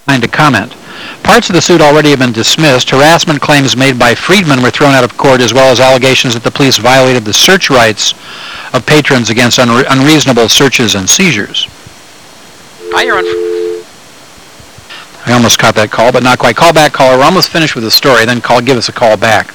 to comment. Parts of the suit already have been dismissed. Harassment claims made by Friedman were thrown out of court, as well as allegations that the police violated the search rights of patrons against unreasonable searches and seizures. Hi, you're on. I almost caught that call, but not quite. Call back, caller. We're almost finished with the story. Then give us a call back.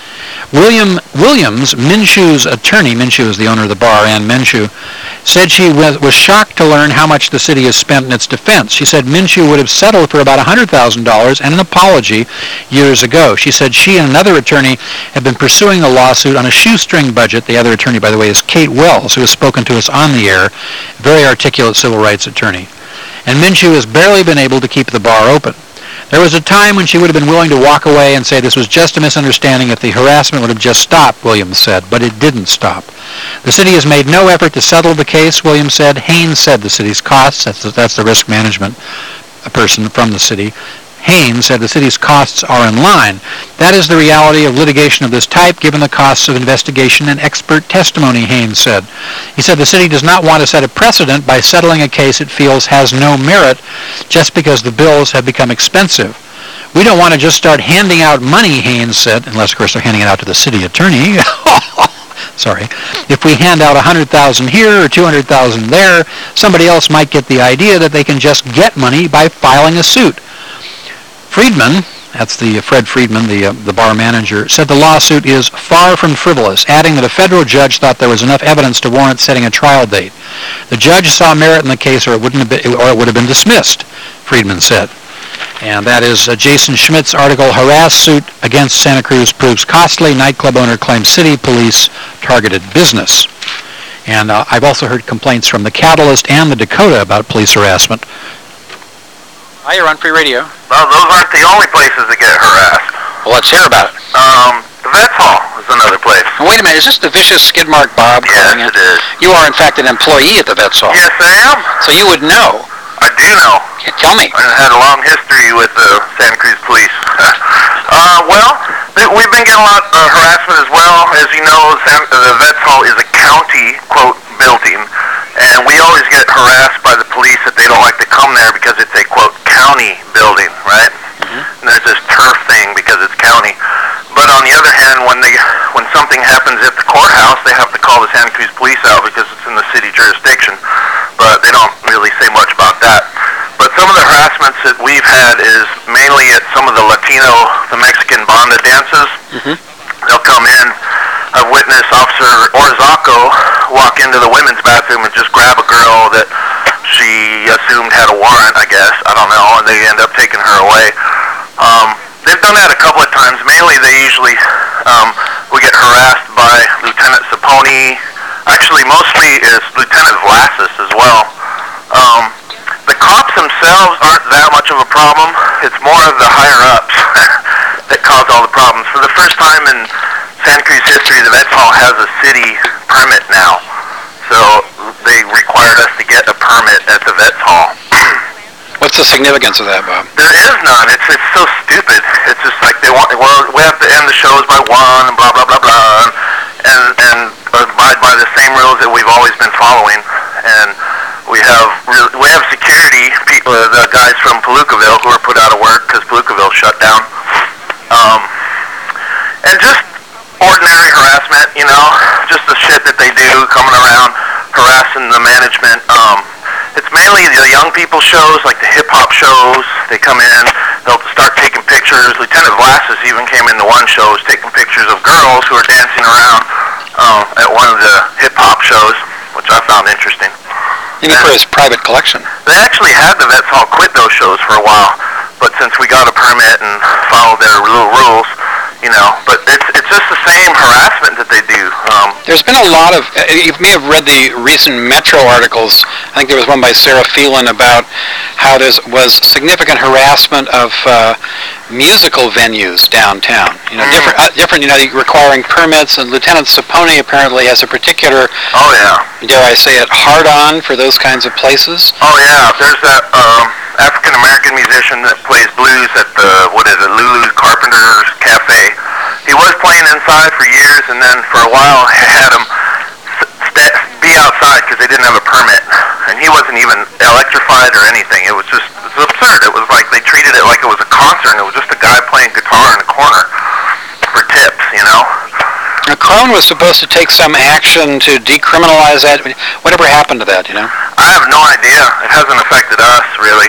Williams, Minshu's attorney, Minshu is the owner of the bar, Ann Minshu, said she was shocked to learn how much the city has spent in its defense. She said Minshu would have settled for about $100,000 and an apology years ago. She said she and another attorney have been pursuing the lawsuit on a shoestring budget. The other attorney, by the way, is Kate Wells, who has spoken to us on the air, very articulate civil rights attorney. And Minshu has barely been able to keep the bar open. There was a time when she would have been willing to walk away and say this was just a misunderstanding if the harassment would have just stopped, Williams said, but it didn't stop. The city has made no effort to settle the case, Williams said. Haynes said the city's costs, that's the risk management person from the city. Haynes said the city's costs are in line. That is the reality of litigation of this type, given the costs of investigation and expert testimony, Haynes said. He said the city does not want to set a precedent by settling a case it feels has no merit just because the bills have become expensive. We don't want to just start handing out money, Haynes said, unless, of course, they're handing it out to the city attorney. Sorry. If we hand out $100,000 here or $200,000 there, somebody else might get the idea that they can just get money by filing a suit. Friedman, that's Fred Friedman, the bar manager, said the lawsuit is far from frivolous, adding that a federal judge thought there was enough evidence to warrant setting a trial date. The judge saw merit in the case, or it would have been dismissed, Friedman said. And that is Jason Schmidt's article, Harass Suit Against Santa Cruz Proves Costly, Nightclub Owner Claims City Police Targeted Business. And I've also heard complaints from the Catalyst and the Dakota about police harassment. Hi, you're on Free Radio. Well, those aren't the only places that get harassed. Well, let's hear about it. The Vets Hall is another place. Wait a minute, is this the vicious skid mark Bob calling Yes, it is. You are, in fact, an employee at the Vets Hall. Yes, I am. So you would know. I do know. Tell me. I had a long history with the Santa Cruz Police. Well, we've been getting a lot of harassment as well. As you know, the Vets Hall is a county, quote, building. And we always get harassed by the police that they don't like to come there because it's a, quote, county building, right? Mm-hmm. And there's this turf thing because it's county. But on the other hand, when something happens at the courthouse, they have to call the Santa Cruz Police out because it's in the city jurisdiction. But they don't really say much about that. But some of the harassments that we've had is mainly at some of the Mexican banda dances. Mm-hmm. They'll come in. I've witnessed Officer Orzaco walk into the women's bathroom and just grab a girl that she assumed had a warrant, I guess. I don't know, and they end up taking her away. They've done that a couple of times. Mainly, they usually, we get harassed by Lieutenant Saponi. Actually, mostly it's Lieutenant Vlassis as well. The cops themselves aren't that much of a problem. It's more of the higher-ups that cause all the problems. For the first time in Santa Cruz history, the Vets Hall has a city permit now. So they required us to get a permit at the Vets Hall. What's the significance of that, Bob? There is none. It's so stupid. It's just like we have to end the shows by 1 and blah, blah, blah, blah, and abide by the same rules that we've always been following. And we have security people, the guys from Palookaville who are put out of work because Palookaville shut down. And just ordinary harassment, you know, just the shit that they do coming around harassing the management. It's mainly the young people shows, like the hip-hop shows. They come in, they'll start taking pictures. Lieutenant Vlassis even came into one show, taking pictures of girls who are dancing around at one of the hip-hop shows, which I found interesting. Maybe for his private collection. They actually had the Vets Hall quit those shows for a while, but since we got a permit and followed their little rules, you know, but it's just the same harassment that they do. There's been a lot of, you may have read the recent Metro articles. I think there was one by Sarah Phelan about how there was significant harassment of musical venues downtown. You know, different, you know, requiring permits. And Lieutenant Saponi apparently has a particular, dare I say it, hard-on for those kinds of places. Oh yeah, there's that African American musician that plays blues at the Lulu Carpenter's Cafe. He was playing inside for years, and then for a while had him be outside because they didn't have a permit, and he wasn't even electrified or anything. It was just It's absurd. It was like they treated it like it was a concert, and it was just a guy playing guitar in a corner for tips, you know? Now, Crone was supposed to take some action to decriminalize that. Whatever happened to that, you know? I have no idea. It hasn't affected us, really.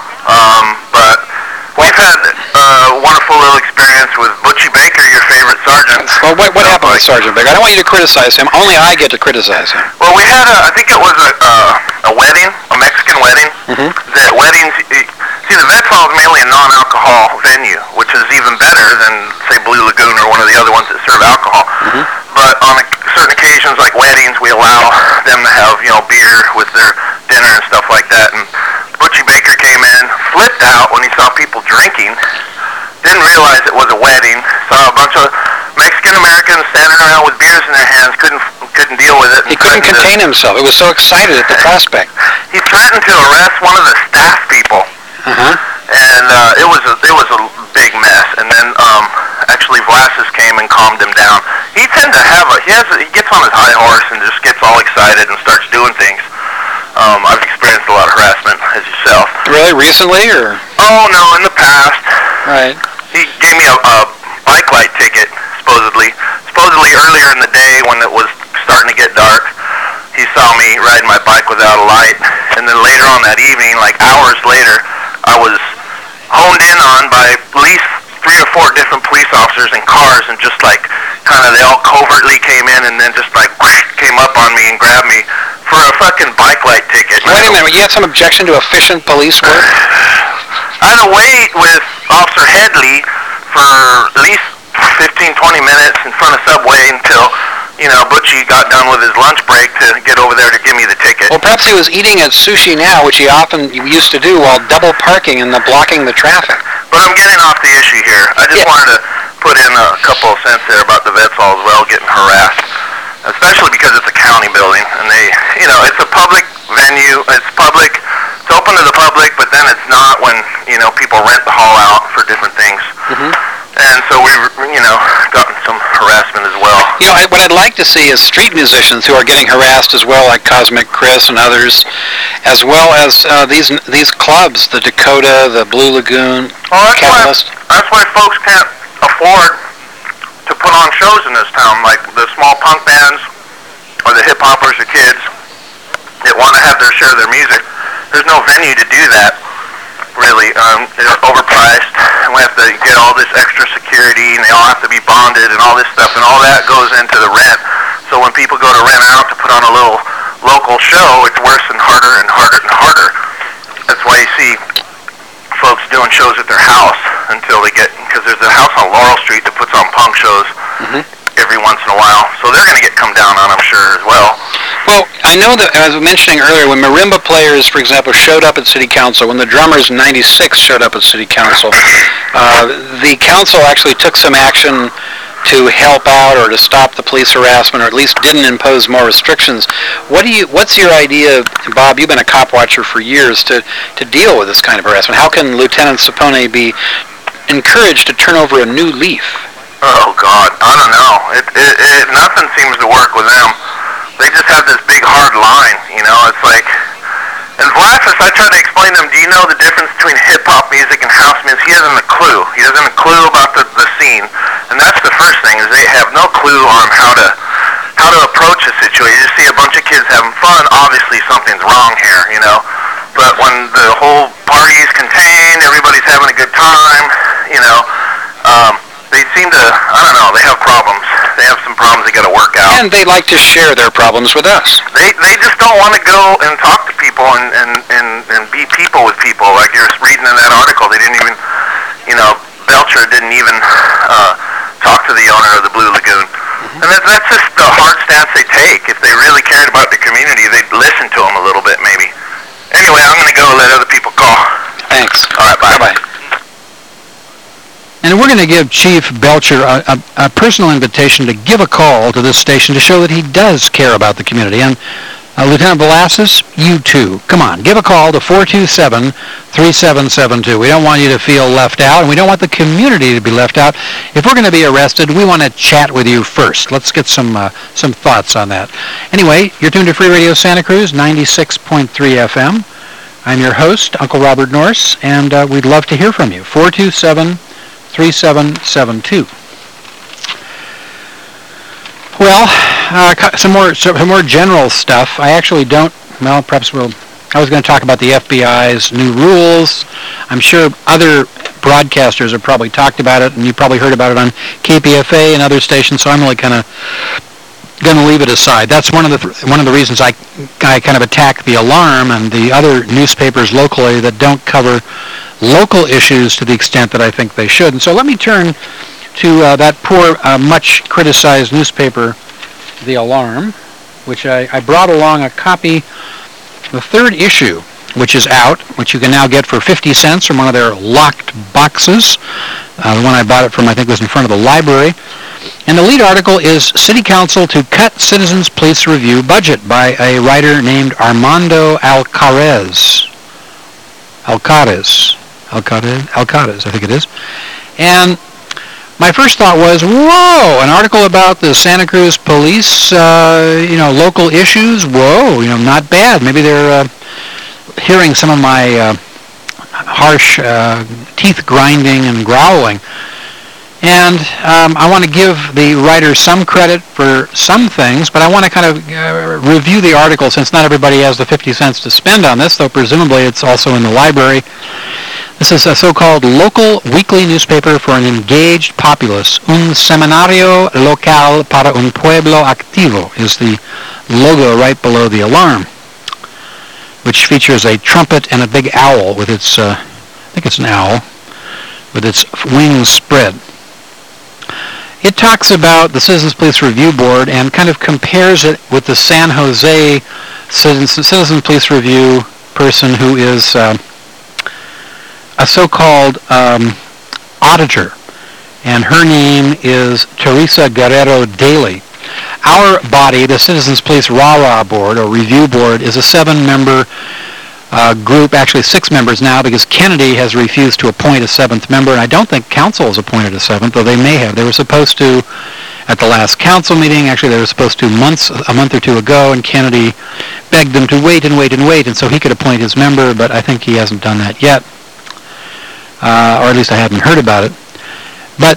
But we've had a wonderful little experience with Butchie Baker, your favorite sergeant. Well, what happened with Sergeant Baker? I don't want you to criticize him. Only I get to criticize him. Well, we had I think it was a wedding, a Mexican wedding. That weddings, see, the Vets Hall is mainly a non-alcohol venue, which is even better than, say, Blue Lagoon or one of the other ones that serve alcohol. But on certain occasions, like weddings, we allow them to have, you know, beer with their dinner and stuff like that. And Butchie Baker came in, flipped out when he saw people drinking, didn't realize it was a wedding, saw a bunch of Mexican-Americans standing around with beers in their hands, couldn't deal with it. He couldn't contain himself. He was so excited at the prospect. He threatened to arrest one of the staff people. And it was a big mess. And then actually Vlasis came and calmed him down. He tends to have he gets on his high horse and just gets all excited and starts doing things. I've experienced a lot of harassment as yourself. Really? Recently, or? Oh no, in the past. Right. He gave me a bike light ticket, supposedly earlier in the day when it was starting to get dark. He saw me riding my bike without a light, and then later on that evening, like hours later, I was honed in on by at least 3 or 4 different police officers in cars, and just like kind of they all covertly came in and then just like came up on me and grabbed me for a fucking bike light ticket. Wait a minute, you had some objection to efficient police work? I had to wait with Officer Headley for at least 15, 20 minutes in front of Subway until, you know, Butchie got done with his lunch break to get over there to give me the ticket. Well, perhaps he was eating at Sushi Now, which he often used to do while double parking and blocking the traffic. But I'm getting off the issue here. I just wanted to put in a couple of cents there about the Vets Hall as well, getting harassed, especially because it's a county building, and they, you know, it's a public venue, it's public, it's open to the public, but then it's not when, you know, people rent the hall out for different things. And so we've, you know, gotten some harassment as well. You know, what I'd like to see is street musicians who are getting harassed as well, like Cosmic Chris and others, as well as these clubs, the Dakota, the Blue Lagoon, Catalyst. That's why folks can't afford to put on shows in this town, like the small punk bands or the hip-hoppers or kids that want to have their share of their music. There's no venue to do that, really. They're overpriced, and we have to get all this extra security, and they all have to be bonded and all this stuff, and all that goes into the rent. So when people go to rent out to put on a little local show, it's worse and harder and harder and harder. That's why you see folks doing shows at their house until they get, because there's a house on Laurel Street that puts on punk shows every once in a while. So they're going to get come down on, I'm sure, as well. Well, I know that, as I was mentioning earlier, when marimba players, for example, showed up at City Council, when the drummers in '96 showed up at City Council, the council actually took some action to help out or to stop the police harassment, or at least didn't impose more restrictions. What's your idea, Bob? You've been a cop watcher for years, to deal with this kind of harassment. How can Lieutenant Sapone be encouraged to turn over a new leaf? Oh God, I don't know. Nothing seems to work with them. They just have this big hard line, you know. It's like, and Vlasis, I try to explain to him, do you know the difference between hip-hop music and house music? He hasn't a clue. He doesn't have a clue about the scene. And that's the first thing, is they have no clue on how to approach a situation. You just see a bunch of kids having fun, obviously something's wrong here, you know. But when the whole party is contained, everybody's having a good time, you know, they seem to, I don't know, they have problems. They have some problems they got to work out. And they like to share their problems with us. They just don't want to go and talk to people and be people with people. Like you're reading in that article, they didn't even, you know, Belcher didn't even talk to the owner of the Blue Lagoon. And that's just the hard stance they take. If they really cared about the community, they'd listen to them a little bit, maybe. Anyway, I'm going to go let other people call. Thanks. All right, bye. Bye-bye. And we're going to give Chief Belcher a personal invitation to give a call to this station to show that he does care about the community. And Lieutenant Vlasis, you too. Come on, give a call to 427-3772. We don't want you to feel left out, and we don't want the community to be left out. If we're going to be arrested, we want to chat with you first. Let's get some thoughts on that. Anyway, you're tuned to Free Radio Santa Cruz, 96.3 FM. I'm your host, Uncle Robert Norse, and we'd love to hear from you. 427-3772. Well, some more general stuff. I actually don't. Well, perhaps we'll. I was going to talk about the FBI's new rules. I'm sure other broadcasters have probably talked about it, and you probably heard about it on KPFA and other stations. So I'm really kind of going to leave it aside. That's one of the reasons I kind of attack the Alarm and the other newspapers locally that don't cover local issues to the extent that I think they should. And so let me turn to that poor, much criticized newspaper, The Alarm, which I brought along a copy, the third issue, which is out, which you can now get for 50 cents from one of their locked boxes. The one I bought it from, I think, was in front of the library. And the lead article is City Council to Cut Citizens Police Review Budget by a writer named Armando Alcaraz, I think it is. And my first thought was, whoa, an article about the Santa Cruz police, local issues. Whoa, not bad. Maybe they're hearing some of my harsh teeth grinding and growling. And I want to give the writer some credit for some things, but I want to kind of review the article since not everybody has the 50 cents to spend on this, though presumably it's also in the library. This is a so-called local weekly newspaper for an engaged populace. Un seminario local para un pueblo activo is the logo right below the Alarm, which features a trumpet and a big owl with its, I think it's an owl, with its wings spread. It talks about the Citizens Police Review Board and kind of compares it with the San Jose Citizens Police Review person who is a so-called auditor, and her name is Teresa Guerrero Daly. Our body, the Citizens Police RARA Board, or Review Board, is a 7-member group, actually 6 members now, because Kennedy has refused to appoint a 7th member, and I don't think council has appointed a 7th, though they may have. They were supposed to at the last council meeting. Actually, they were supposed to a month or two ago, and Kennedy begged them to wait, and so he could appoint his member, but I think he hasn't done that yet, or at least I haven't heard about it. But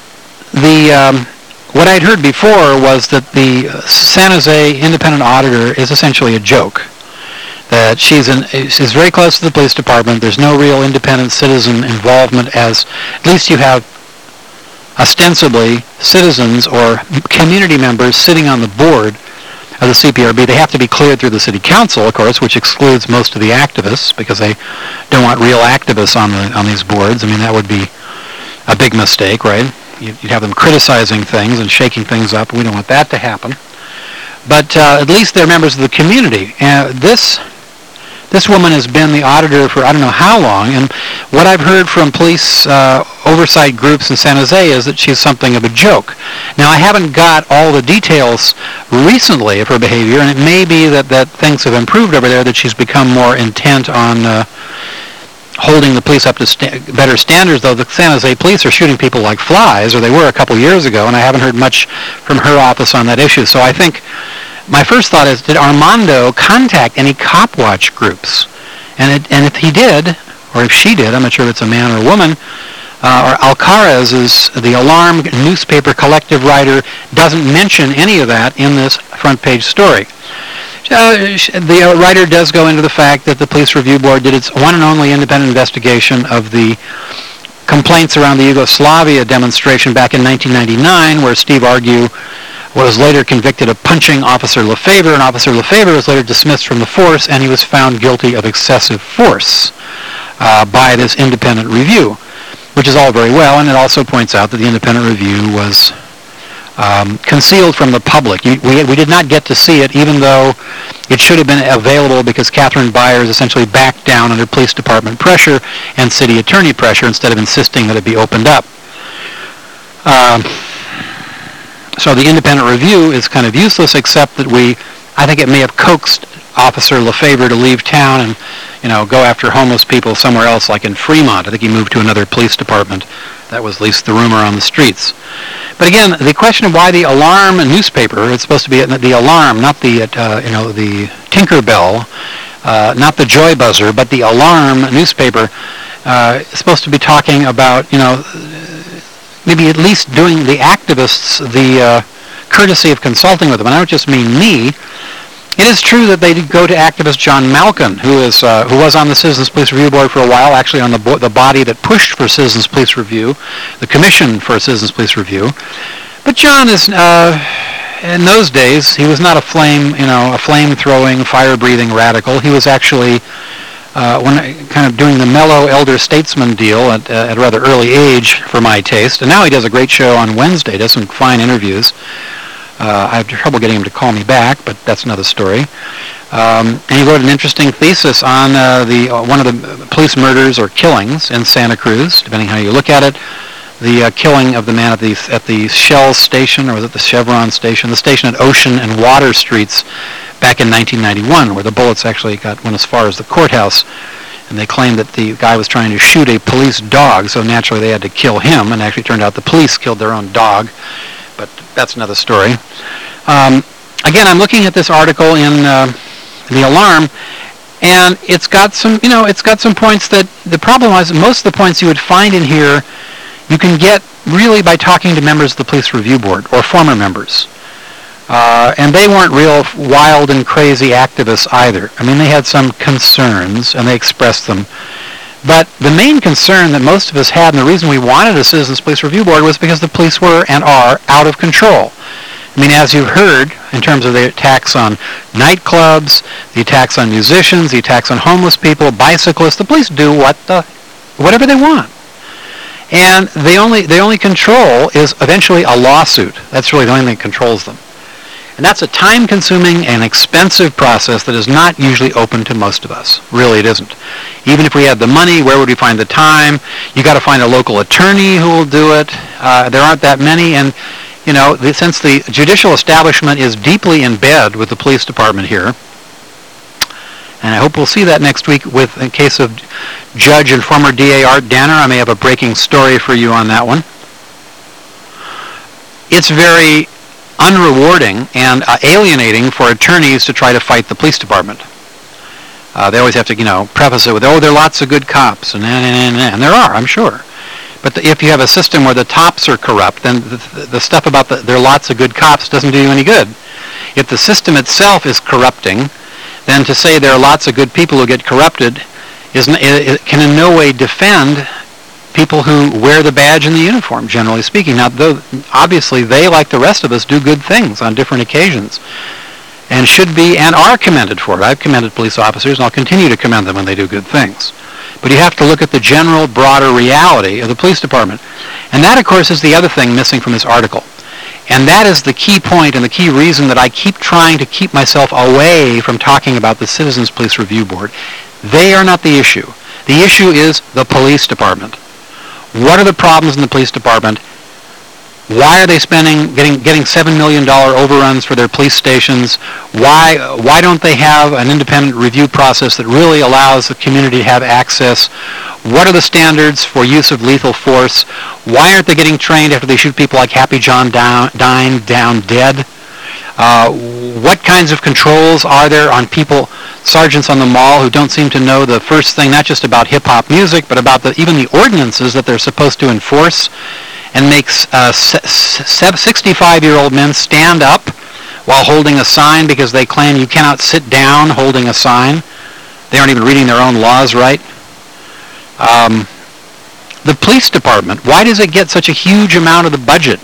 what I'd heard before was that the San Jose independent auditor is essentially a joke. That she's very close to the police department. There's no real independent citizen involvement, as at least you have ostensibly citizens or community members sitting on the board of the CPRB. They have to be cleared through the city council, of course, which excludes most of the activists because they don't want real activists on these boards. I mean, that would be a big mistake, right? You'd have them criticizing things and shaking things up. We don't want that to happen. But at least they're members of the community. This woman has been the auditor for I don't know how long, and what I've heard from police oversight groups in San Jose is that she's something of a joke. Now, I haven't got all the details recently of her behavior, and it may be that things have improved over there, that she's become more intent on holding the police up to better standards, though the San Jose police are shooting people like flies, or they were a couple years ago, and I haven't heard much from her office on that issue. So I think my first thought is, did Armando contact any cop watch groups? And if he did, or if she did, I'm not sure if it's a man or a woman, or Alcaraz is the Alarm newspaper collective writer, doesn't mention any of that in this front page story. The writer does go into the fact that the Police Review Board did its one and only independent investigation of the complaints around the Yugoslavia demonstration back in 1999, where Steve Argue was later convicted of punching Officer Lefebvre, and Officer Lefebvre was later dismissed from the force, and he was found guilty of excessive force by this independent review, which is all very well, and it also points out that the independent review was concealed from the public. We did not get to see it, even though it should have been available, because Catherine Byers essentially backed down under police department pressure and city attorney pressure instead of insisting that it be opened up. So the independent review is kind of useless, except that I think it may have coaxed Officer Lefebvre to leave town and, go after homeless people somewhere else, like in Fremont. I think he moved to another police department. That was at least the rumor on the streets. But again, the question of why the Alarm newspaper, it's supposed to be the Alarm, not the Tinkerbell not the Joy Buzzer, but the Alarm newspaper, is supposed to be talking about, maybe at least doing the activists the courtesy of consulting with them. And I don't just mean me. It is true that they did go to activist John Malkin, who was on the Citizens Police Review Board for a while, actually on the body that pushed for Citizens Police Review, the Commission for Citizens Police Review. But John is, in those days, he was not a flame-throwing, fire-breathing radical. He was actually kind of doing the mellow elder statesman deal at a rather early age for my taste. And now he does a great show on Wednesday, does some fine interviews. I have trouble getting him to call me back, but that's another story. And he wrote an interesting thesis on one of the police murders or killings in Santa Cruz, depending how you look at it. The killing of the man at the Shell station, or was it the Chevron station? The station at Ocean and Water Streets back in 1991, where the bullets actually went as far as the courthouse. And they claimed that the guy was trying to shoot a police dog, so naturally they had to kill him, and actually turned out the police killed their own dog. But that's another story. Again, I'm looking at this article in the Alarm, and it's got some points that the problem is most of the points you would find in here you can get really by talking to members of the Police Review Board or former members. And they weren't real wild and crazy activists either. I mean, they had some concerns, and they expressed them. But the main concern that most of us had, and the reason we wanted a Citizens Police Review Board, was because the police were and are out of control. I mean, as you've heard, in terms of the attacks on nightclubs, the attacks on musicians, the attacks on homeless people, bicyclists, the police do whatever they want. And the only control is eventually a lawsuit. That's really the only thing that controls them. And that's a time-consuming and expensive process that is not usually open to most of us. Really, it isn't. Even if we had the money, where would we find the time? You got to find a local attorney who will do it. There aren't that many, and since the judicial establishment is deeply in bed with the police department here, and I hope we'll see that next week with, in case of Judge and former DA Art Danner. I may have a breaking story for you on that one. It's very unrewarding and alienating for attorneys to try to fight the police department. They always have to, preface it with, there are lots of good cops, and there are, I'm sure. But if you have a system where the tops are corrupt, then the stuff about there are lots of good cops doesn't do you any good. If the system itself is corrupting, then to say there are lots of good people who get corrupted can in no way defend people who wear the badge and the uniform, generally speaking. Now, obviously, they, like the rest of us, do good things on different occasions and should be and are commended for it. I've commended police officers, and I'll continue to commend them when they do good things. But you have to look at the general, broader reality of the police department. And that, of course, is the other thing missing from this article. And that is the key point and the key reason that I keep trying to keep myself away from talking about the Citizens Police Review Board. They are not the issue. The issue is the police department. What are the problems in the police department? Why are they getting $7 million overruns for their police stations? Why don't they have an independent review process that really allows the community to have access? What are the standards for use of lethal force? Why aren't they getting trained after they shoot people like Happy John dying down dead? What kinds of controls are there on people, sergeants on the mall, who don't seem to know the first thing, not just about hip-hop music, but about even the ordinances that they're supposed to enforce, and makes 65-year-old men stand up while holding a sign because they claim you cannot sit down holding a sign. They aren't even reading their own laws right. The police department, why does it get such a huge amount of the budget?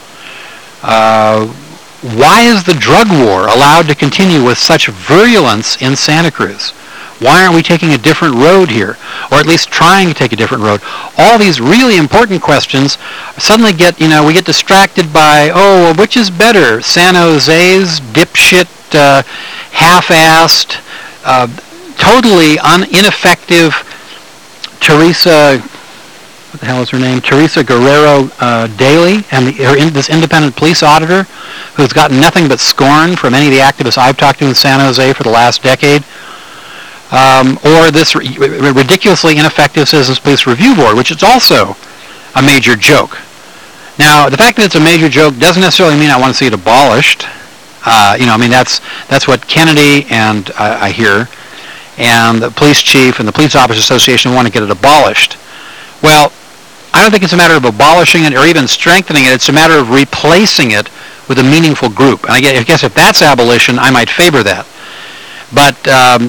Why is the drug war allowed to continue with such virulence in Santa Cruz? Why aren't we taking a different road here? Or at least trying to take a different road? All these really important questions suddenly we get distracted by, which is better? San Jose's dipshit, half-assed, totally ineffective Teresa, what the hell is her name? Teresa Guerrero Daly, and this independent police auditor who's gotten nothing but scorn from any of the activists I've talked to in San Jose for the last decade. Or this ridiculously ineffective Citizens Police Review Board, which is also a major joke. Now, the fact that it's a major joke doesn't necessarily mean I want to see it abolished. That's what Kennedy and I hear, and the police chief and the Police Officers Association want to get it abolished. Well, I don't think it's a matter of abolishing it or even strengthening it. It's a matter of replacing it with a meaningful group. And I guess if that's abolition, I might favor that. But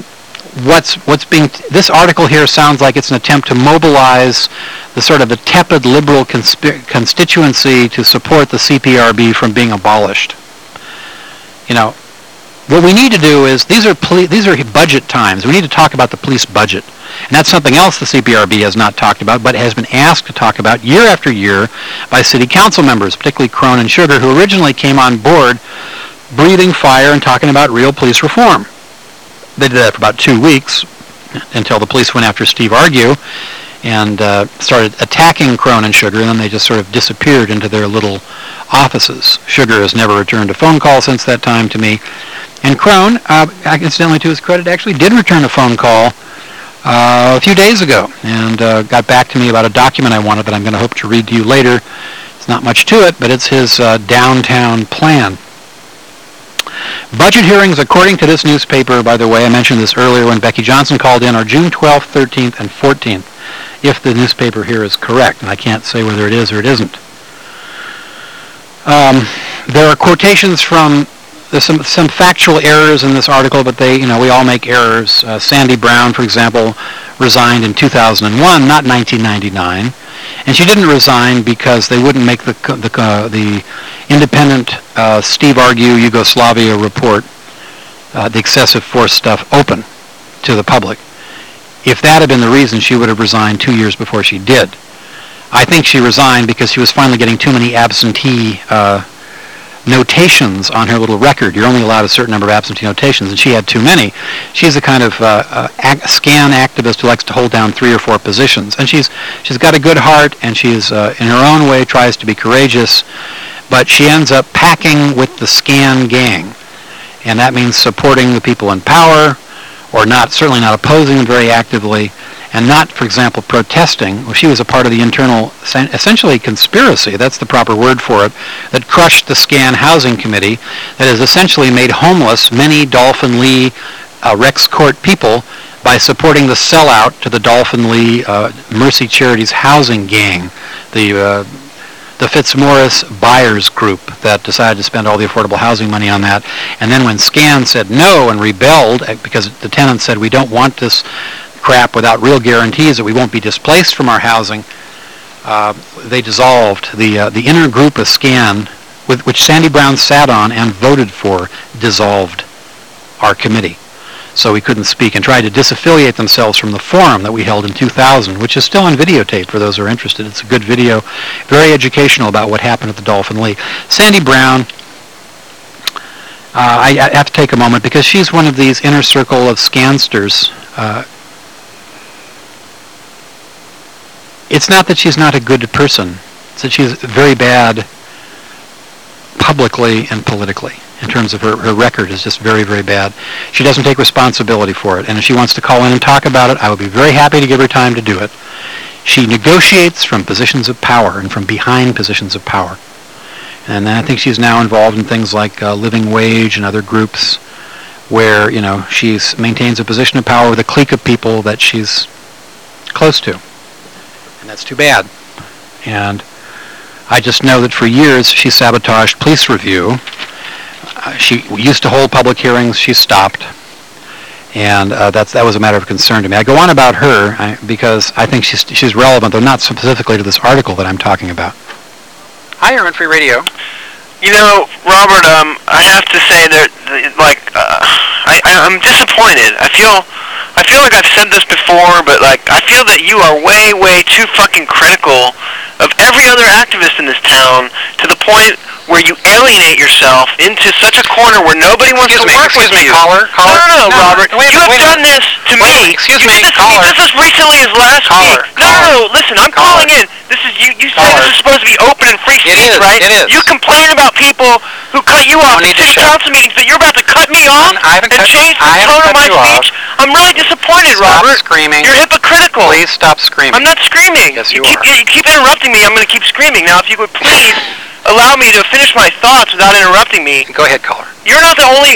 this article here sounds like it's an attempt to mobilize the sort of the tepid liberal constituency to support the CPRB from being abolished. You know, what we need to do is, these are budget times. We need to talk about the police budget. And that's something else the CPRB has not talked about, but has been asked to talk about year after year by city council members, particularly Crone and Sugar, who originally came on board breathing fire and talking about real police reform. They did that for about 2 weeks until the police went after Steve Argue and started attacking Crone and Sugar, and then they just sort of disappeared into their little offices. Sugar has never returned a phone call since that time to me. And Crone, incidentally to his credit, actually did return a phone call a few days ago and got back to me about a document I wanted that I'm going to hope to read to you later. It's not much to it, but it's his downtown plan. Budget hearings, according to this newspaper, by the way, I mentioned this earlier when Becky Johnson called in, are June 12th, 13th, and 14th, if the newspaper here is correct, and I can't say whether it is or it isn't. There are quotations from, there's some factual errors in this article, but we all make errors. Sandy Brown, for example, resigned in 2001, not 1999. And she didn't resign because they wouldn't make the independent Steve Argue Yugoslavia report, the excessive force stuff, open to the public. If that had been the reason, she would have resigned 2 years before she did. I think she resigned because she was finally getting too many absentee notations on her little record. You're only allowed a certain number of absentee notations, and she had too many. She's the kind of scan activist who likes to hold down 3 or 4 positions, and she's got a good heart, and she's in her own way tries to be courageous, but she ends up packing with the scan gang, and that means supporting the people in power, or certainly not opposing them very actively, and not, for example, protesting. Well, she was a part of the internal, essentially conspiracy, that's the proper word for it, that crushed the SCAN Housing Committee, that has essentially made homeless many Dolphin Lee Rex Court people by supporting the sellout to the Dolphin Lee Mercy Charities housing gang, the Fitzmaurice buyers group that decided to spend all the affordable housing money on that. And then when SCAN said no and rebelled because the tenants said, we don't want this crap without real guarantees that we won't be displaced from our housing, they dissolved. The inner group of SCAN, which Sandy Brown sat on and voted for, dissolved our committee. So we couldn't speak, and tried to disaffiliate themselves from the forum that we held in 2000, which is still on videotape for those who are interested. It's a good video, very educational about what happened at the Dolphin Lee. Sandy Brown, I have to take a moment because she's one of these inner circle of scansters. It's not that she's not a good person. It's that she's very bad publicly and politically. In terms of her record is just very, very bad. She doesn't take responsibility for it. And if she wants to call in and talk about it, I would be very happy to give her time to do it. She negotiates from positions of power and from behind positions of power. And I think she's now involved in things like Living Wage and other groups where, she maintains a position of power with a clique of people that she's close to. And that's too bad. And I just know that for years she sabotaged Police Review. She used to hold public hearings. She stopped. And that was a matter of concern to me. I go on about her because I think she's relevant, though not specifically to this article that I'm talking about. Hi, Urban Free Radio. Robert, I have to say that, I'm disappointed. I feel like I've said this before, but I feel that you are way, way too fucking critical of every other activist in this town to the point where you alienate yourself into such a corner where nobody wants to work with you. Caller. No, Robert. You have done this to me. Excuse me, caller. This as recently as last week. No, listen, I'm calling in. This is you said this is supposed to be open and free speech, right? It is. You complain about people who cut you off at city council meetings, but you're about to cut me off and change the tone of my speech. I'm really disappointed, Robert. Stop screaming. You're hypocritical. Please stop screaming. I'm not screaming. Yes, you are. You keep interrupting me. I'm going to keep screaming. Now, if you would please allow me to finish my thoughts without interrupting me. Go ahead, caller. You're not the only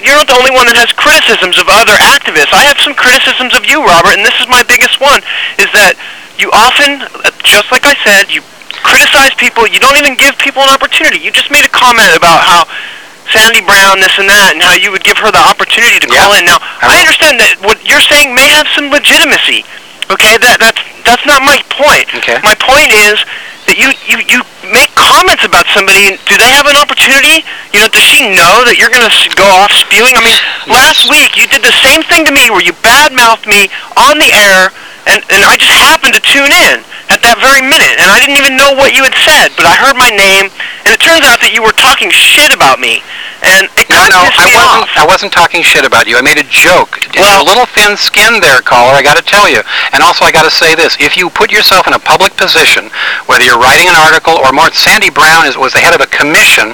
one that has criticisms of other activists. I have some criticisms of you, Robert, and this is my biggest one, is that you often, just like I said, you criticize people. You don't even give people an opportunity. You just made a comment about how Sandy Brown, this and that, and how you would give her the opportunity to call in. Now, I understand that what you're saying may have some legitimacy. Okay, that's not my point. Okay. My point is that you make comments about somebody. Do they have an opportunity? Does she know that you're going to go off spewing? I mean, last week you did the same thing to me where you badmouthed me on the air, and I just happened to tune in at that very minute, and I didn't even know what you had said, but I heard my name, and it turns out that you were talking shit about me, and it kind of pissed me off. I wasn't talking shit about you. I made a joke. Well, a little thin-skinned there, caller, I got to tell you. And also I got to say this. If you put yourself in a public position, whether you're writing an article or more, Sandy Brown was the head of a commission.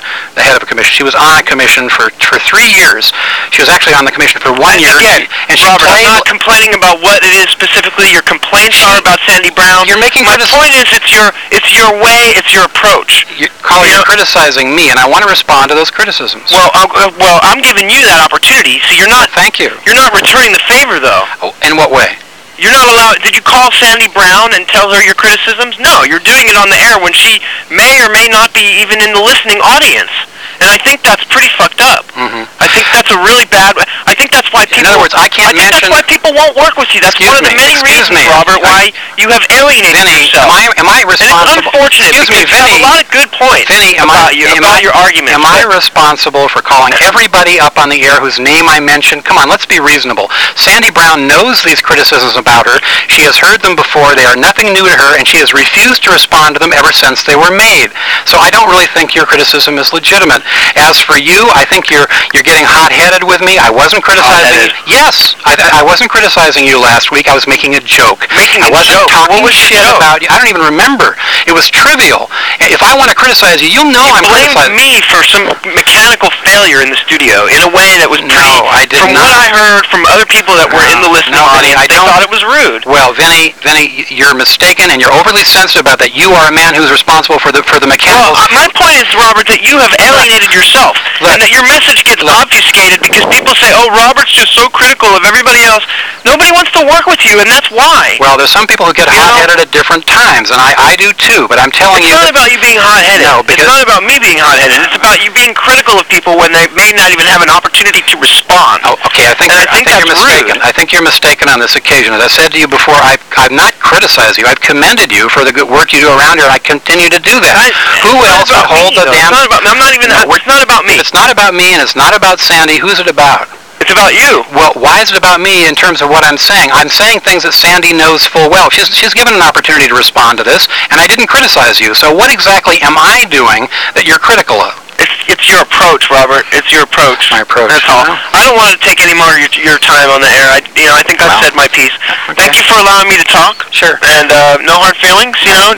She was on a commission for 3 years. She was actually on the commission for 1 year. Again, and she Robert, I'm not complaining about what it is specifically. Your complaints are about Sandy Brown. You're making my point is it's your way, it's your approach. Caller, you're criticizing me, and I want to respond to those criticisms. Well, I'm giving you that opportunity. So you're not. Thank you. You're not returning the favor, though. Oh, in what way? You're not allowed. Did you call Sandy Brown and tell her your criticisms? No, you're doing it on the air when she may or may not be even in the listening audience. And I think that's pretty fucked up. Mm-hmm. I think that's a really bad. I think that's why people. In other words, I can't mention. That's why people won't work with you. That's one of the many reasons, Robert, why you have alienated yourself. Am I responsible? And it's unfortunate. Excuse me, Vinny. You have a lot of good points about your argument. Am I responsible for calling everybody up on the air whose name I mentioned? Come on, let's be reasonable. Sandy Brown knows these criticisms about her. She has heard them before. They are nothing new to her, and she has refused to respond to them ever since they were made. So I don't really think your criticism is legitimate. As for you, I think you're getting hot-headed with me. I wasn't criticizing you. Yes, I wasn't criticizing you last week. I was making a joke. I wasn't talking shit about you. I don't even remember. It was trivial. If I want to criticize you, you'll know I'm criticizing. You blamed me for some mechanical failure in the studio in a way that was pretty. No, I did from not. What I heard from other people that were in the listening audience, they thought it was rude. Well, Vinny, you're mistaken, and you're overly sensitive about that. You are a man who's responsible for the mechanical. Well, my point is, Robert, that you have alienated yourself, and that your message gets obfuscated because people say, "Oh, Robert's just so critical of everybody else." Nobody wants to work with you, and that's why. Well, there's some people who get hot-headed at different times, and I do too. But I'm telling you, it's not about you being hot-headed. No, because it's not about me being hot-headed. It's about you being critical of people when they may not even have an opportunity to respond. Oh, okay. I think you're mistaken. Rude. I think you're mistaken on this occasion. As I said to you before, I've not criticized you. I've commended you for the good work you do around here, and I continue to do that. Who else would hold the damn? I'm not even. It's not about me. It's not about me, and it's not about Sandy. Who's it about? It's about you. Well, why is it about me in terms of what I'm saying? I'm saying things that Sandy knows full well. She's given an opportunity to respond to this, and I didn't criticize you. So what exactly am I doing that you're critical of? It's your approach, Robert. It's your approach. My approach. That's all. I don't want to take any more of your time on the air. I think I've said my piece. Okay. Thank you for allowing me to talk. Sure. And no hard feelings.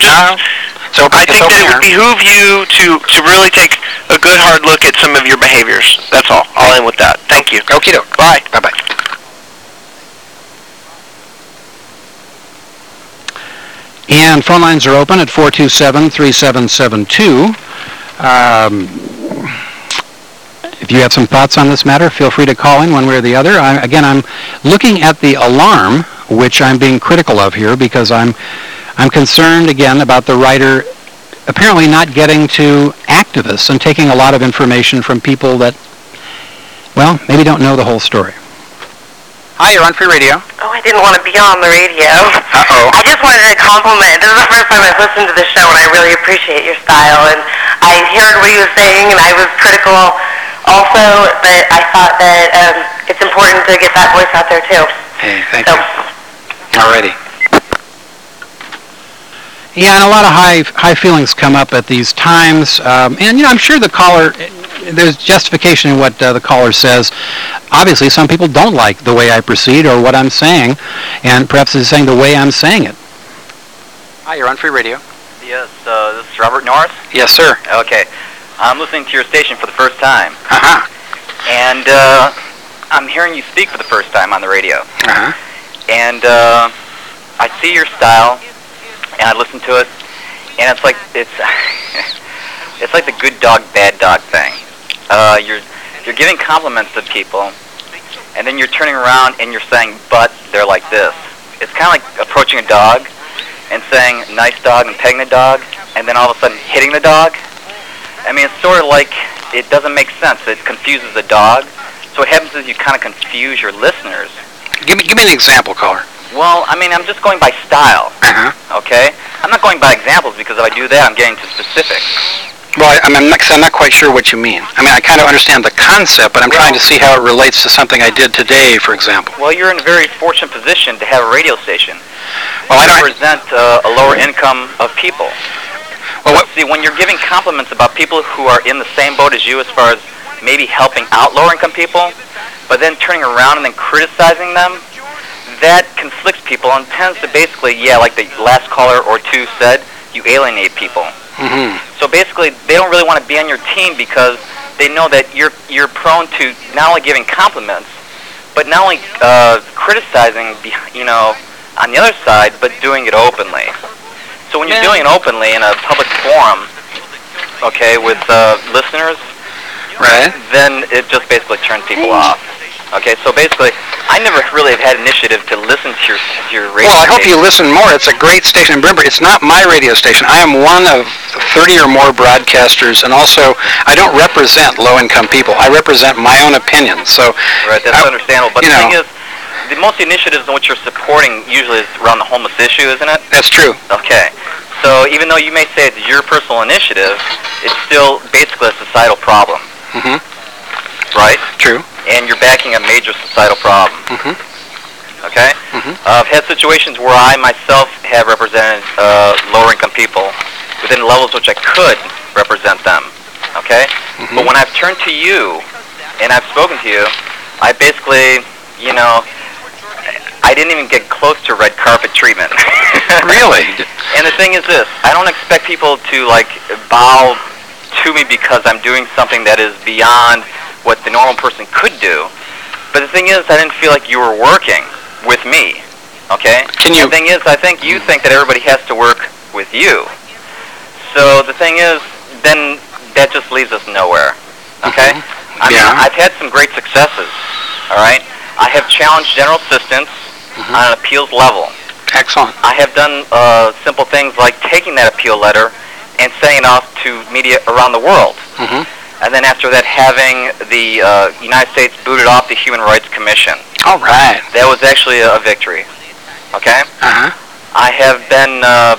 So I think that it would behoove you to really take a good hard look at some of your behaviors. That's all. I'll end with that. Thank you. Okie doke. Bye. Bye-bye. And phone lines are open at 427-3772. If you have some thoughts on this matter, feel free to call in one way or the other. I'm looking at the alarm, which I'm being critical of here, because I'm concerned, again, about the writer apparently not getting to activists and taking a lot of information from people that, well, maybe don't know the whole story. Hi, you're on Free Radio. Oh, I didn't want to be on the radio. Uh-oh. I just wanted to compliment. This is the first time I've listened to the show, and I really appreciate your style. And I heard what he was saying, and I was critical also, but I thought that it's important to get that voice out there, too. Hey, thank you. Alrighty. Yeah, and a lot of high feelings come up at these times. And, I'm sure the caller, there's justification in what the caller says. Obviously, some people don't like the way I proceed or what I'm saying, and perhaps they're saying the way I'm saying it. Hi, you're on Free Radio. Yes, this is Robert North? Yes, sir. Okay. I'm listening to your station for the first time. Uh-huh. And I'm hearing you speak for the first time on the radio. Uh-huh. And I see your style, and I listen to it, and it's like, it's like the good dog, bad dog thing. You're giving compliments to people, and then you're turning around and you're saying, but they're like this. It's kind of like approaching a dog and saying, nice dog, and petting the dog, and then all of a sudden hitting the dog. I mean, it's sort of like, it doesn't make sense. It confuses the dog. So what happens is you kind of confuse your listeners. Give me an example, caller. Well, I mean, I'm just going by style, Uh-huh. okay? I'm not going by examples, because if I do that, I'm getting to specifics. Well, I'm not quite sure what you mean. I mean, I kind of understand the concept, but I'm trying to see how it relates to something I did today, for example. Well, you're in a very fortunate position to have a radio station. Well, I You don't... represent a lower income of people. Well, what, See, when you're giving compliments about people who are in the same boat as you as far as maybe helping out lower income people, but then turning around and then criticizing them, that conflicts people and tends to basically, like the last caller or two said, you alienate people. mm-hmm. So basically, they don't really want to be on your team because they know that you're prone to not only giving compliments, but not only criticizing, on the other side, but doing it openly. So when you're doing it openly in a public forum, okay, with listeners, Right. then it just basically turns people off. Okay, so basically, I never really have had initiative to listen to your radio Well, I hope you station. listen more. It's a great station. And remember, it's not my radio station. I am one of 30 or more broadcasters, and also I don't represent low-income people. I represent my own opinion. So, Right, that's understandable. But you the know. thing is, the most initiatives in which you're supporting usually is around the homeless issue, isn't it? that's true. Okay. So even though you may say it's your personal initiative, it's still basically a societal problem, Mm-hmm. right? True. And you're backing a major societal problem. Mhm. Okay? Mhm. I've had situations where I myself have represented lower income people within levels which I could represent them. Okay? Mhm. But when I've turned to you and I've spoken to you, I basically, I didn't even get close to red carpet treatment. Really? And the thing is this, I don't expect people to bow to me because I'm doing something that is beyond what the normal person could do. But the thing is, I didn't feel like you were working with me. Okay? Can you- The thing is, I think you think that everybody has to work with you. So the thing is, then that just leaves us nowhere. Okay? Mhm. I mean, Yeah. I've had some great successes. All right? I have challenged general assistance Mhm. on an appeals level. Excellent. I have done simple things like taking that appeal letter and sending it off to media around the world. Mm-hmm. And then after that, having the United States booted off the Human Rights Commission. All right. That was actually a victory. Okay? Uh-huh. I have been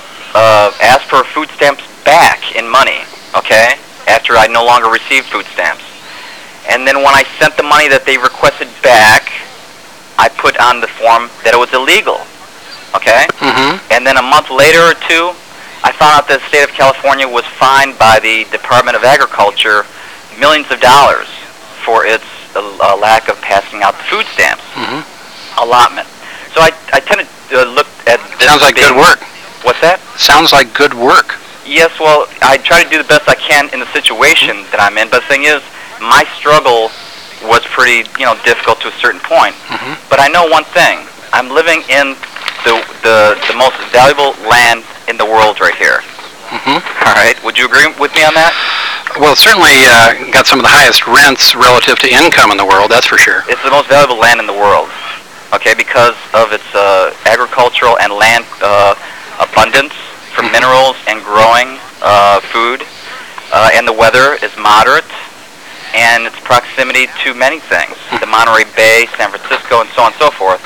asked for food stamps back in money. Okay? After I no longer received food stamps. And then when I sent the money that they requested back, I put on the form that it was illegal. Okay? Mm-hmm. And then a month later or two, I found out that the state of California was fined by the Department of Agriculture millions of dollars for its lack of passing out the food stamps Mm-hmm. allotment. So I tend to look at this Sounds as like good being- work. What's that? Sounds like good work. Yes, well, I try to do the best I can in the situation that I'm in, but the thing is, my struggle was pretty, difficult to a certain point. Mhm. But I know one thing. I'm living in the most valuable land in the world right here. Mm-hmm. All right? Would you agree with me on that? Well, it's certainly got some of the highest rents relative to income in the world, that's for sure. It's the most valuable land in the world, okay, because of its agricultural and land abundance for Mhm. minerals and growing food, and the weather is moderate, and its proximity to many things, the Monterey Bay, San Francisco, and so on and so forth.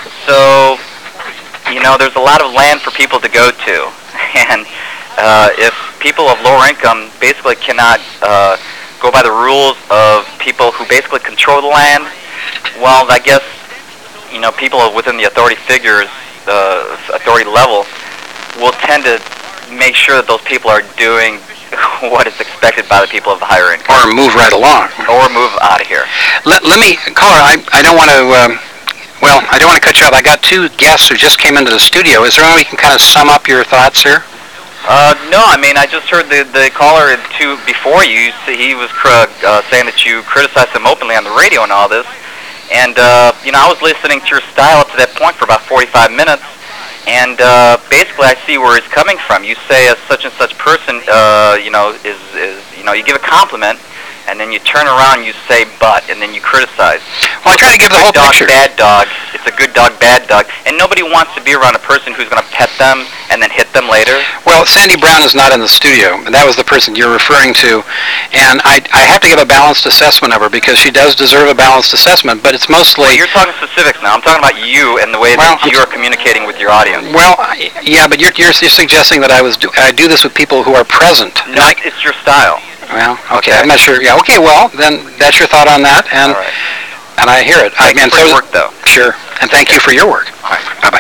So, there's a lot of land for people to go to, and if people of lower income basically cannot go by the rules of people who basically control the land, well, I guess, people within the authority figures, authority level, will tend to make sure that those people are doing what is expected by the people of the higher income. Or move right along. Or move out of here. Let me, caller, I don't want to, I don't want to cut you off. I got two guests who just came into the studio. Is there any way you can kind of sum up your thoughts here? No, I mean, I just heard the caller before you. He was saying that you criticized him openly on the radio and all this. And, I was listening to your style up to that point for about 45 minutes. And basically, I see where he's coming from. You say a such and such person, you give a compliment, and then you turn around and you say but, and then you criticize. Well, I try to give the whole Good dog, picture. bad dog. It's a good dog, bad dog. And nobody wants to be around a person who's going to pet them and then hit them later. Well, Sandy Brown is not in the studio, and that was the person you're referring to. And I have to give a balanced assessment of her because she does deserve a balanced assessment, but it's mostly... Well, you're talking specifics now. I'm talking about you and the way that you're communicating with your audience. Well, yeah, but you're suggesting that I do this with people who are present. No, it's your style. Well, okay, I'm not sure. Yeah, okay, well, then that's your thought on that, and All right. and I hear it. Thank you for your work, though. Sure, and thank you for your work. All right. Bye-bye.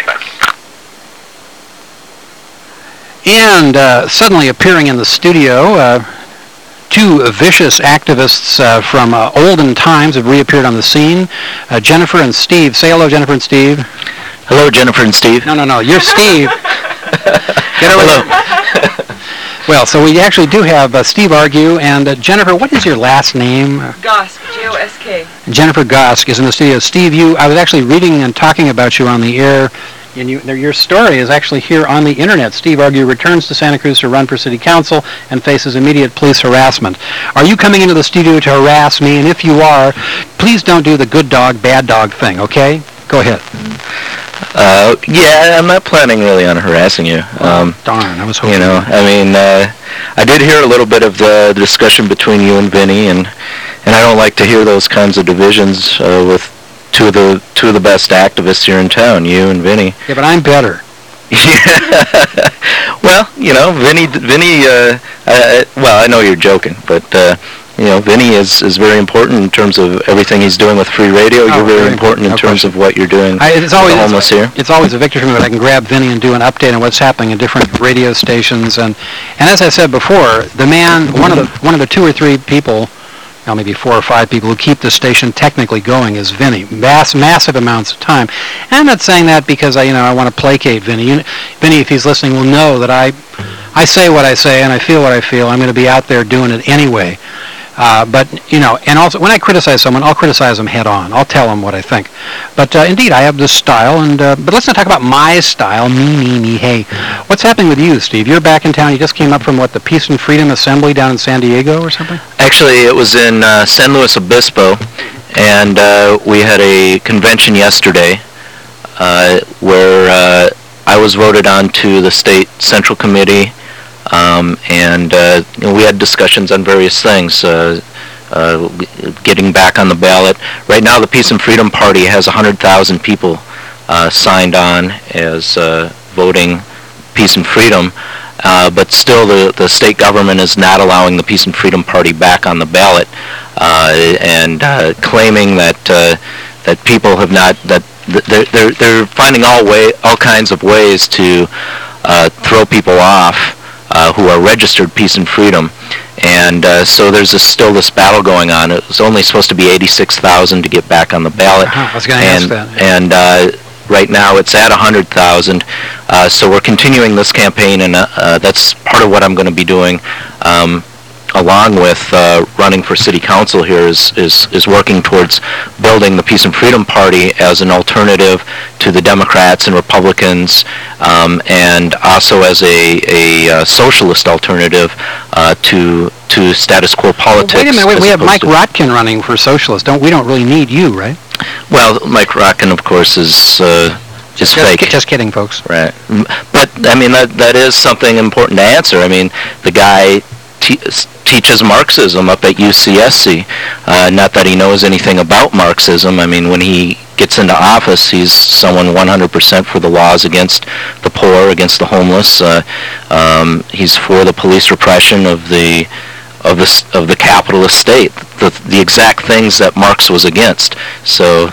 And suddenly appearing in the studio, two vicious activists from olden times have reappeared on the scene. Jennifer and Steve. Say hello, Jennifer and Steve. Hello, Jennifer and Steve. No, you're Steve. Get over there. Well, so we actually do have Steve Argue, and Jennifer, what is your last name? Gosk, G-O-S-K. Jennifer Gosk is in the studio. Steve, I was actually reading and talking about you on the air, and your story is actually here on the internet. Steve Argue returns to Santa Cruz to run for city council and faces immediate police harassment. Are you coming into the studio to harass me? And if you are, please don't do the good dog, bad dog thing, okay? Go ahead. Yeah, I'm not planning really on harassing you. Darn, I was hoping. I did hear a little bit of the discussion between you and Vinny, and I don't like to hear those kinds of divisions with two of the best activists here in town, you and Vinny. Yeah, but I'm better. Yeah. Well, Vinny. Well, I know you're joking, but. Vinny is very important in terms of everything he's doing with free radio. You're very important in terms of what you're doing with the homeless here. It's always a victory for me when I can grab Vinny and do an update on what's happening in different radio stations. And as I said before, the man, one of the two or three people, maybe 4 or 5 people who keep the station technically going is Vinny. Massive amounts of time. And I'm not saying that because I want to placate Vinny. Vinny, if he's listening, will know that I say what I say and I feel what I feel. I'm going to be out there doing it anyway. But and also when I criticize someone, I'll criticize them head on. I'll tell them what I think. But indeed, I have this style, but let's not talk about my style. Me. Hey, what's happening with you, Steve? You're back in town. You just came up from the Peace and Freedom Assembly down in San Diego or something? Actually, it was in San Luis Obispo, and we had a convention yesterday where I was voted on to the state central committee. And we had discussions on various things, getting back on the ballot. Right now, the Peace and Freedom Party has 100,000 people signed on as voting Peace and Freedom, but still the state government is not allowing the Peace and Freedom Party back on the ballot, and claiming that people have not, that they're finding all kinds of ways to throw people off who are registered Peace and Freedom. And so there's still this battle going on. It was only supposed to be 86,000 to get back on the ballot. I was going to ask that. And right now it's at 100,000. So we're continuing this campaign, and that's part of what I'm going to be doing. Along with running for city council here is working towards building the Peace and Freedom Party as an alternative to the Democrats and Republicans, and also as a socialist alternative to status quo politics. Well, wait a minute, we have Mike Rotkin running for socialist. We don't really need you, right? Well, Mike Rotkin, of course, is fake. Just kidding, folks. Right. But I mean that is something important to answer. I mean, the guy teaches Marxism up at UCSC. Not that he knows anything about Marxism. I mean, when he gets into office, he's someone 100% for the laws against the poor, against the homeless. He's for the police repression of the capitalist state, the exact things that Marx was against. So,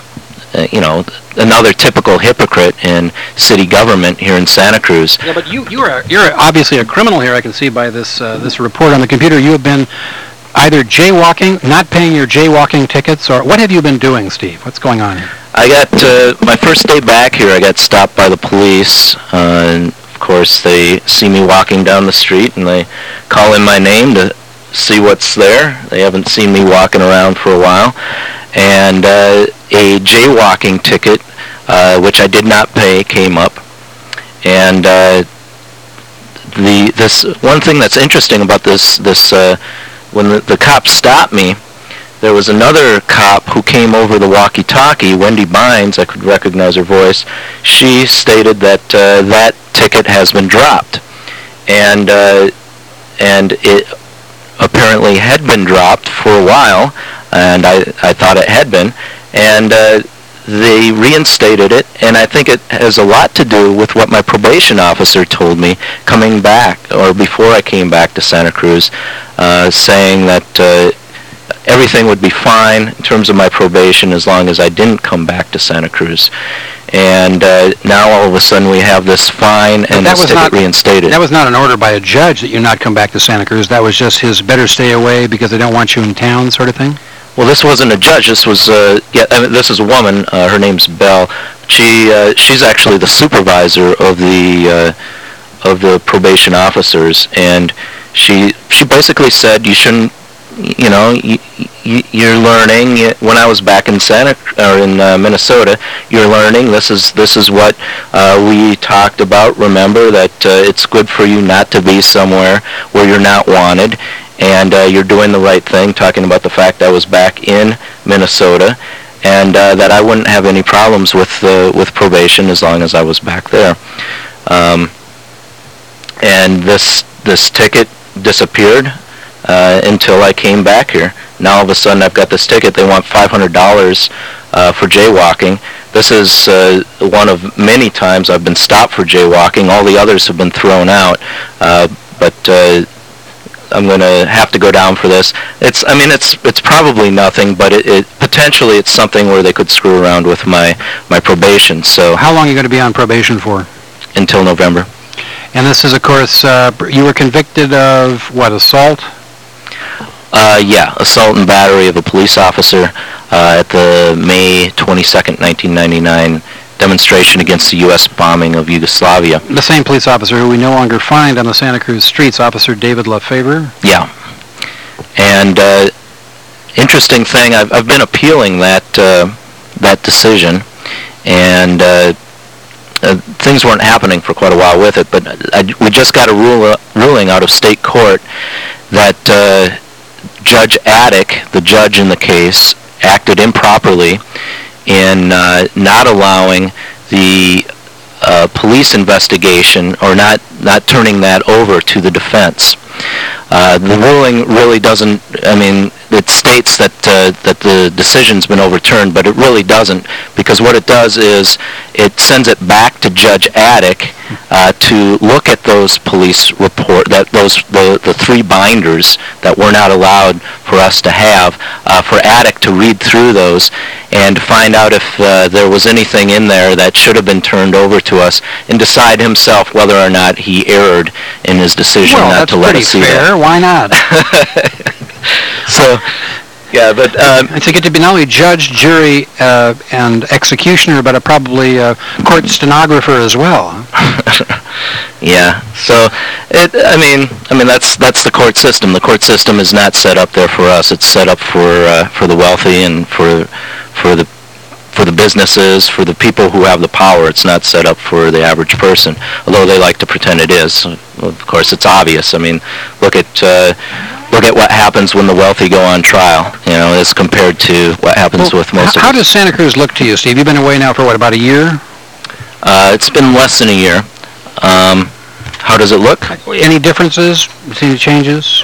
another typical hypocrite in city government here in Santa Cruz. Yeah, but you're obviously a criminal here. I can see by this report on the computer. You have been either jaywalking, not paying your jaywalking tickets, or what have you been doing, Steve? What's going on here? I got my first day back here. I got stopped by the police. And of course, they see me walking down the street and they call in my name to see what's there. They haven't seen me walking around for a while. And a jaywalking ticket, which I did not pay, came up. And this one thing that's interesting about this when the cops stopped me, there was another cop who came over the walkie-talkie, Wendy Bynes, I could recognize her voice. She stated that that ticket has been dropped, and it apparently had been dropped for a while, and I thought it had been, and they reinstated it, and I think it has a lot to do with what my probation officer told me coming back, or before I came back to Santa Cruz, saying that everything would be fine in terms of my probation as long as I didn't come back to Santa Cruz. And now all of a sudden we have this fine and this ticket reinstated. That was not an order by a judge that you not come back to Santa Cruz. That was just his better stay away because they don't want you in town sort of thing? Well, this wasn't a judge. This was this is a woman. Her name's Belle. She's actually the supervisor of the probation officers, and she basically said you shouldn't. You're learning. When I was back in Minnesota, you're learning. This is what we talked about. Remember that it's good for you not to be somewhere where you're not wanted, and you're doing the right thing. Talking about the fact I was back in Minnesota, and that I wouldn't have any problems with probation as long as I was back there. And this ticket disappeared. Until I came back here. Now all of a sudden I've got this ticket. They want $500 for jaywalking. This is one of many times I've been stopped for jaywalking. All the others have been thrown out, but I'm going to have to go down for this. It's probably nothing, but it potentially it's something where they could screw around with my probation. So how long are you going to be on probation for? Until November. And this is, of course, you were convicted of what, assault? Assault and battery of a police officer at the May 22nd, 1999 demonstration against the U.S. bombing of Yugoslavia. The same police officer who we no longer find on the Santa Cruz streets, Officer David LaFavre? Yeah. And interesting thing, I've been appealing that decision, and things weren't happening for quite a while with it, but we just got a ruling out of state court that Judge Attic, the judge in the case, acted improperly in not allowing the police investigation, or not turning that over to the defense. The ruling really doesn't, it states that the decision's been overturned, but it really doesn't, because what it does is it sends it back to Judge Attic to look at those police report, the three binders that were not allowed for us to have, for Attic to read through those and find out if there was anything in there that should have been turned over to us, and decide himself whether or not he erred in his decision not to let us see that. Well, why not? So, yeah, but to get to be not only judge, jury, and executioner, but probably court stenographer as well. Yeah. So, that's the court system. The court system is not set up there for us. It's set up for the wealthy and for the businesses, for the people who have the power. It's not set up for the average person, although they like to pretend it is. Of course, it's obvious. Look at what happens when the wealthy go on trial, as compared to what happens with most of us. How does Santa Cruz look to you, Steve? You've been away now for, about a year? It's been less than a year. How does it look? Any differences? Any changes?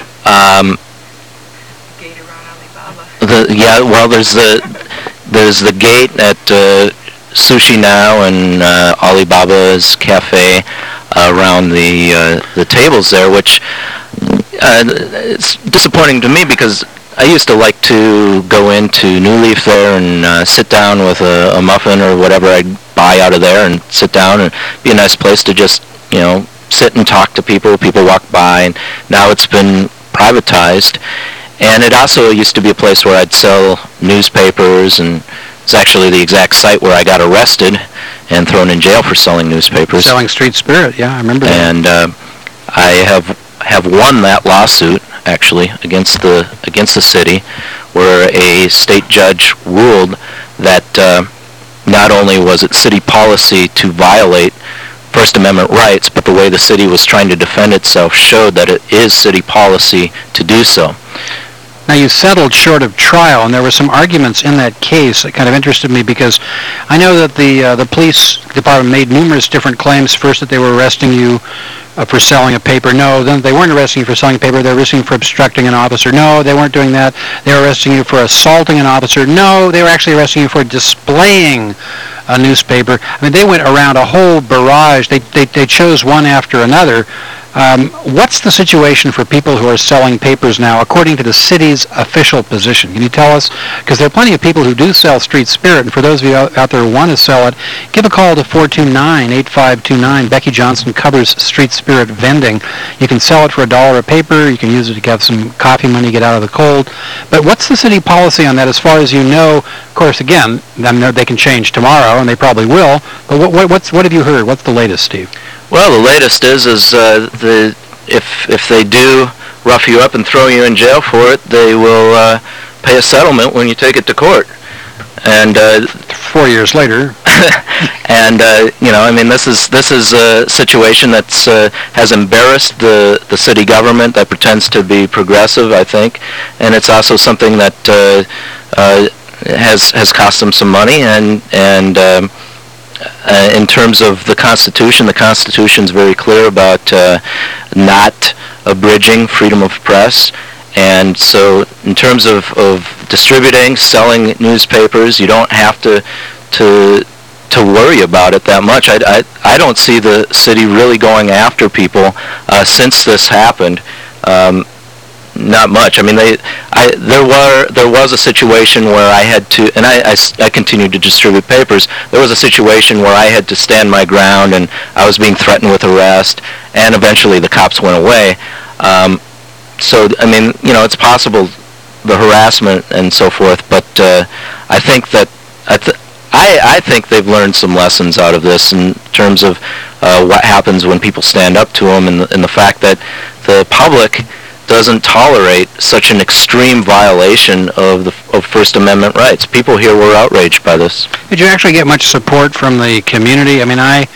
Gate around Alibaba. There's the gate at Sushi Now and Alibaba's cafe around the tables there, which it's disappointing to me, because I used to like to go into New Leaf there and sit down with a muffin or whatever I'd buy out of there and sit down, and be a nice place to just, sit and talk to people. People walk by, and now it's been privatized. And it also used to be a place where I'd sell newspapers, and it's actually the exact site where I got arrested and thrown in jail for selling newspapers. Selling Street Spirit, yeah, I remember that. And I have won that lawsuit, actually, against the city, where a state judge ruled that not only was it city policy to violate First Amendment rights, but the way the city was trying to defend itself showed that it is city policy to do so. Now, you settled short of trial, and there were some arguments in that case that kind of interested me, because I know that the police department made numerous different claims. First, that they were arresting you for selling a paper. No, then they weren't arresting you for selling a paper. They were arresting you for obstructing an officer. No, they weren't doing that. They were arresting you for assaulting an officer. No, they were actually arresting you for displaying a newspaper. I mean, they went around a whole barrage. They chose one after another. What's the situation for people who are selling papers now, according to the city's official position? Can you tell us? Because there are plenty of people who do sell Street Spirit, and for those of you out there who want to sell it, give a call to 429-8529. Becky Johnson covers Street Spirit vending. You can sell it for $1 a paper. You can use it to get some coffee money, get out of the cold. But what's the city policy on that as far as you know? Of course, again, they can change tomorrow, and they probably will. But what have you heard? What's the latest, Steve? Well, the latest is if they do rough you up and throw you in jail for it, they will pay a settlement when you take it to court. And 4 years later. And this is a situation that's has embarrassed the city government that pretends to be progressive, I think, and it's also something that has cost them some money. And in terms of the Constitution's very clear about not abridging freedom of press. And so in terms of distributing, selling newspapers, you don't have to worry about it that much. I don't see the city really going after people since this happened. Not much. I mean, there was a situation where I had to, and I continued to distribute papers. There was a situation where I had to stand my ground, and I was being threatened with arrest, and eventually the cops went away. So, I mean, it's possible, the harassment and so forth, but I think that I think they've learned some lessons out of this in terms of what happens when people stand up to them, and the fact that the public doesn't tolerate such an extreme violation of First Amendment rights. People here were outraged by this. Did you actually get much support from the community? I mean,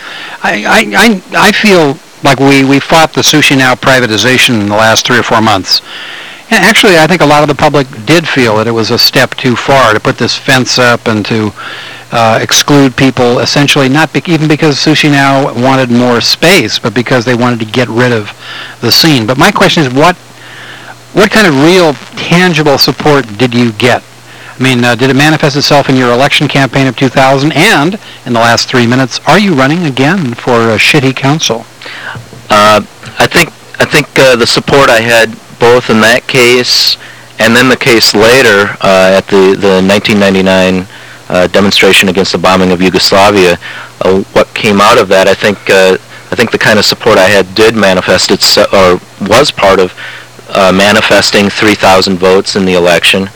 I feel like we fought the Sushi Now privatization in the last 3 or 4 months. And actually, I think a lot of the public did feel that it was a step too far to put this fence up and to exclude people, essentially not even because Sushi Now wanted more space, but because they wanted to get rid of the scene. But my question is, what kind of real, tangible support did you get? I mean, did it manifest itself in your election campaign of 2000? And in the last 3 minutes, are you running again for a shitty council? I think the support I had both in that case and then the case later at the 1999 demonstration against the bombing of Yugoslavia. What came out of that, I think the kind of support I had did manifest itself, or was part of manifesting 3,000 votes in the election,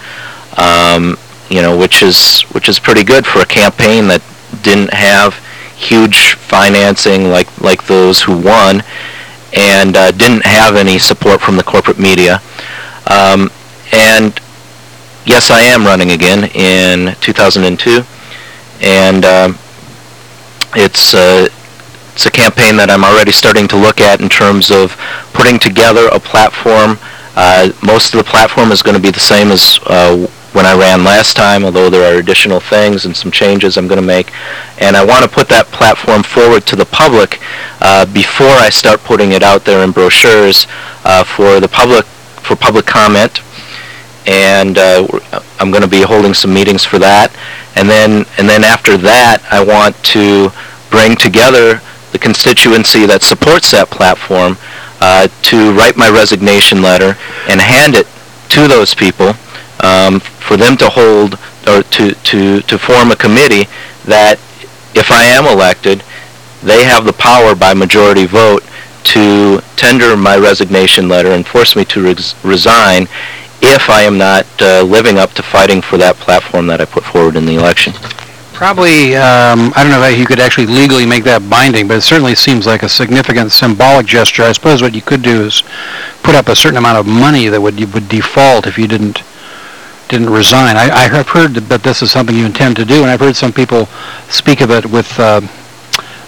which is pretty good for a campaign that didn't have huge financing like those who won, and didn't have any support from the corporate media. And yes, I am running again in 2002, and it's a campaign that I'm already starting to look at in terms of putting together a platform. Most of the platform is going to be the same as when I ran last time, although there are additional things and some changes I'm going to make. And I want to put that platform forward to the public before I start putting it out there in brochures for public comment. And I'm going to be holding some meetings for that. And then after that, I want to bring together the constituency that supports that platform to write my resignation letter and hand it to those people for them to hold, or to form a committee that, if I am elected, they have the power by majority vote to tender my resignation letter and force me to resign if I am not living up to fighting for that platform that I put forward in the election. Probably, I don't know if you could actually legally make that binding, but it certainly seems like a significant symbolic gesture. I suppose what you could do is put up a certain amount of money that would default if you didn't resign. I have heard that this is something you intend to do, and I've heard some people speak of it with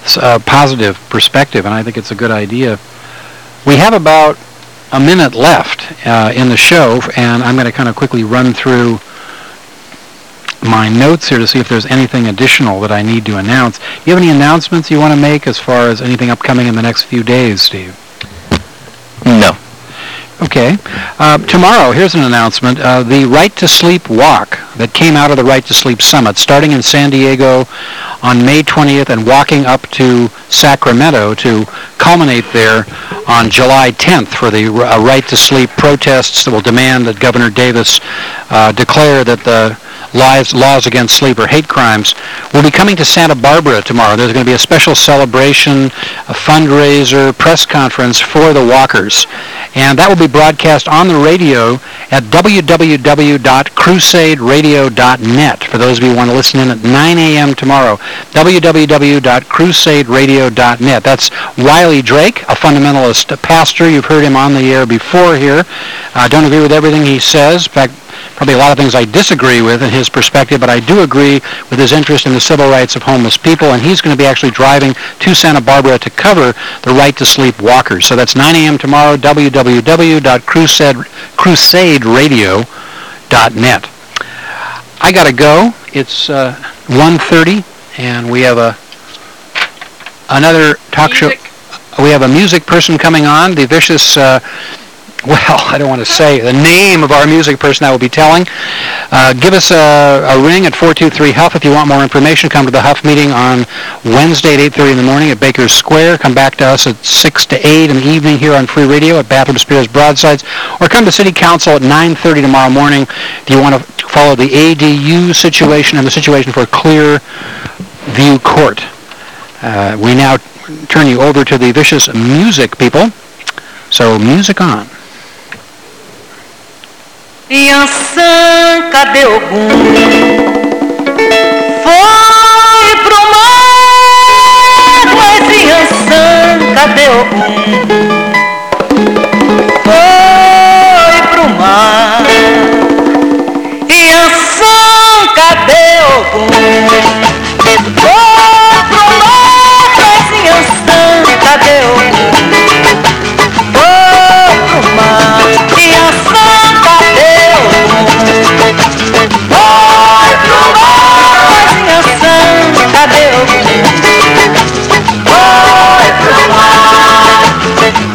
positive perspective, and I think it's a good idea. We have about a minute left in the show, and I'm going to kind of quickly run through my notes here to see if there's anything additional that I need to announce. Do you have any announcements you want to make as far as anything upcoming in the next few days, Steve? No. Okay. Tomorrow, here's an announcement. The Right to Sleep Walk that came out of the Right to Sleep Summit, starting in San Diego on May 20th and walking up to Sacramento to culminate there on July 10th for the Right to Sleep protests that will demand that Governor Davis declare that the laws against sleep are hate crimes. We'll be coming to Santa Barbara tomorrow. There's going to be a special celebration, a fundraiser, press conference for the walkers. And that will be broadcast on the radio at www.crusaderadio.net for those of you who want to listen in at 9 a.m. tomorrow. www.crusaderadio.net. That's Wiley Drake, a fundamentalist pastor. You've heard him on the air before here. I don't agree with everything he says. In fact, probably a lot of things I disagree with in his perspective, but I do agree with his interest in the civil rights of homeless people, and he's going to be actually driving to Santa Barbara to cover the Right to Sleep walkers. So that's 9 a.m. tomorrow, www.crusaderadio.net. I got to go. It's 1:30, and we have another talk show. We have a music person coming on, the Vicious... I don't want to say the name of our music person I will be telling. Give us a ring at 423-HUFF if you want more information. Come to the Huff meeting on Wednesday at 8:30 in the morning at Baker Square. Come back to us at 6 to 8 in the evening here on Free Radio at Bathurst Spears Broadsides. Or come to City Council at 9:30 tomorrow morning if you want to follow the ADU situation and the situation for Clearview Court. We now turn you over to the Vicious music people. So music on. Iansã, cadê Ogum? Foi pro mar, mas Iansã, cadê Ogum? Foi pro mar. Iansã, cadê Ogum? Foi pro mar, mas Iansã, cadê Ogum? Foi pro mar, Iansã, cadê Ogum? Foi pro mar, mas Iansã, cadê Ogum? Foi pro mar.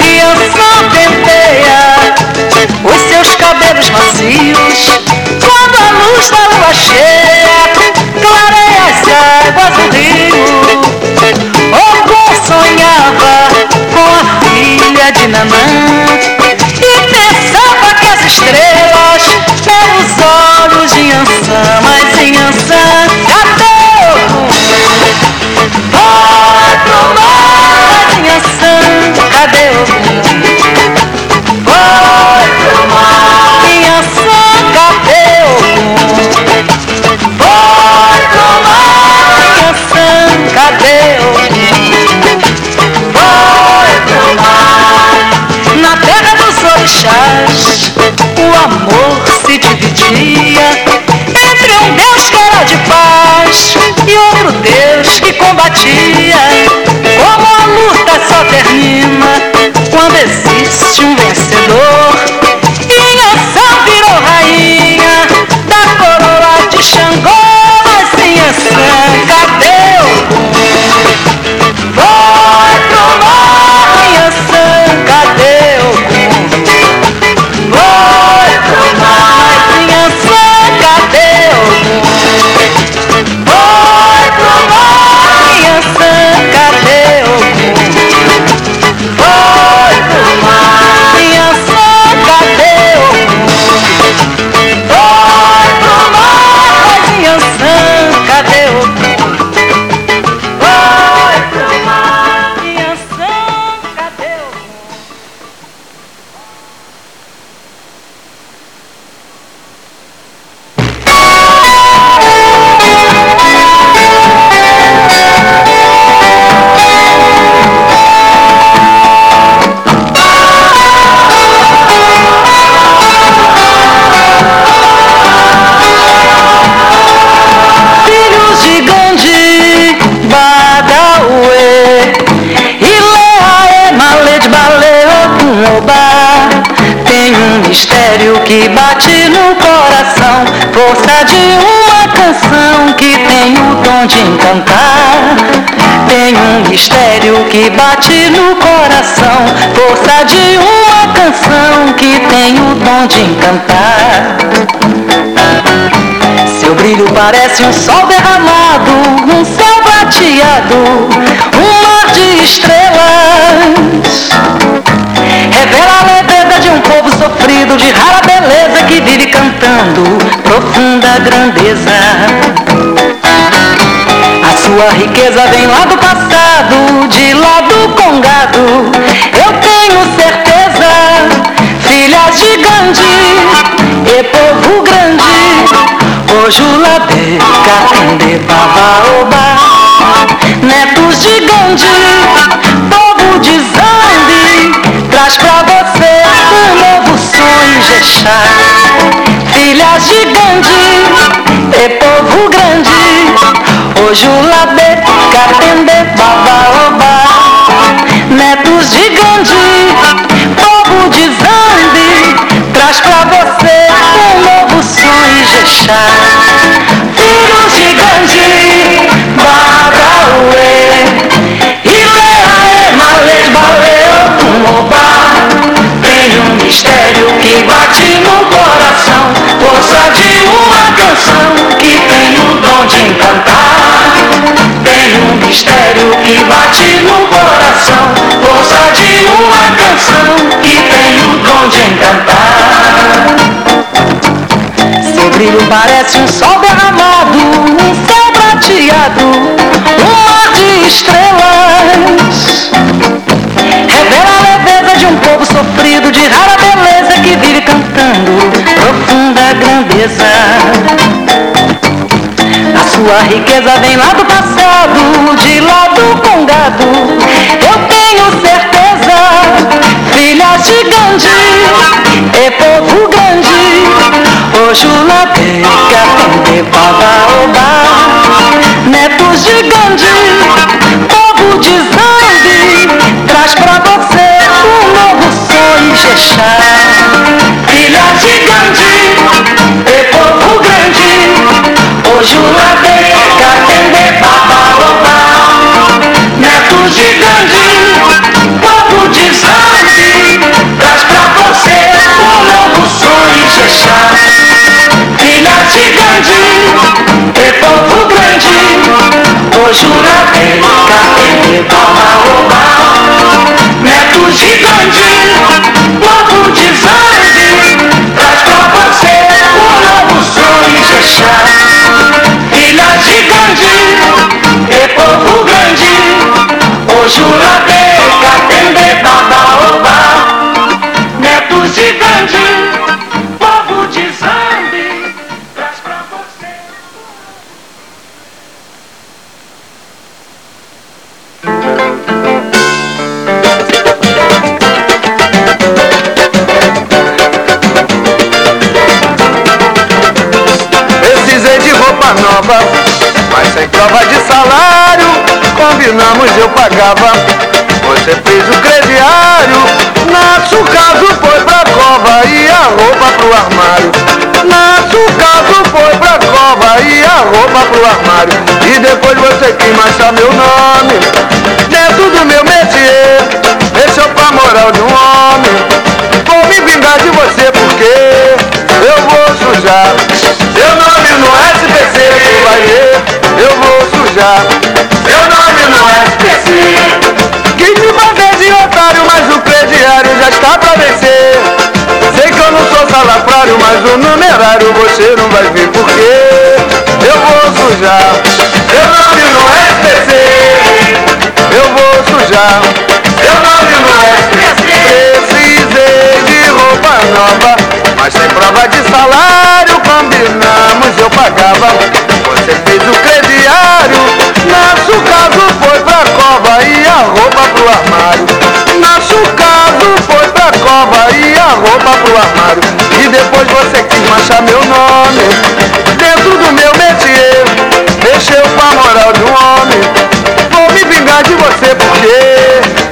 que bate no coração, força de uma canção que tem o dom de encantar. Tem um mistério que bate no coração, força de uma canção que tem o dom de encantar. Seu brilho parece um sol derramado, um céu prateado, um mar de estrelas. Revela a leveza de um povo sofrido, de rara beleza que vive cantando profunda grandeza. A sua riqueza vem lá do passado, de lá do Congado. Eu tenho certeza, filhas de Gandhi e povo grande, Ojulabê, Katendê, Babaobá, netos de Gandhi, povo de Zambi, traz pra você um novo sonho, Jexá. Filhas de Gandhi e povo grande, Ojulabê, Katendê, Babaobá, netos de Gandhi, povo de Zambi, traz pra você um novo sonho, Jexá. Filhos de Gandhi, Babauê, Ileaê, Malê, Balê, Otumobá. Tem um mistério que bate no coração, força de uma canção que tem o dom de encantar. Tem um mistério que bate no coração, força de uma canção que tem o dom de encantar. Seu brilho parece um sol derramado, um céu prateado, um mar de estrelas. Revela a leveza de um povo sofrido, de rara beleza que vive cantando profunda grandeza. A sua riqueza vem lá do passado, de lá do Congado. Eu tenho certeza, filhas de Gandhi e povo grande, Ojulabê, Katendê, Babaobá, netos de Gandhi, povo de Zambi, traz pra você um novo sonho, Jexá. Filhas de Gandhi e povo grande, Ojulabê, Katendê, Babaobá, netos de Gandhi, povo de Zambi, traz pra você um novo sonho, Jexá. Filhas de Gandhi e povo grande, Ojulabê, Katendê, Babaobá, netos de Gandhi, povo de Zambi, traz pra você um novo sonho, Jexá. Filhas de Gandhi e povo grande, Ojulabê, Katendê, Babaobá, netos de Gandhi, povo de Zambi, traz pra você. Precisei de roupa nova, mas sem prova de salário. Combinamos, eu pagava, você fez o crediário. Nosso caso foi pra cova e a roupa pro armário. Nosso caso foi pra cova e a roupa pro armário. E depois você quis manchar meu nome dentro do meu métier, mexeu pra moral de um homem. Vou me vingar de você porque eu vou sujar seu nome no SPC, tu vai ver, eu vou sujar seu nome no SPC. Quis te fazer de otário, mas o crediário já está pra vencer. Sei que eu não sou salafrário, mas o numerário você não vai ver porque eu vou sujar seu nome no SPC. Eu vou sujar seu nome no SPC. Precisei de roupa nova, mas sem prova de salário. Combinamos, eu pagava, você fez o crediário. Nosso caso foi pra cova e a roupa pro armário. Nosso caso foi pra cova e a roupa pro armário. E depois você quis manchar meu nome dentro do meu métier, mexeu com a moral de um homem. Vou me vingar de você porque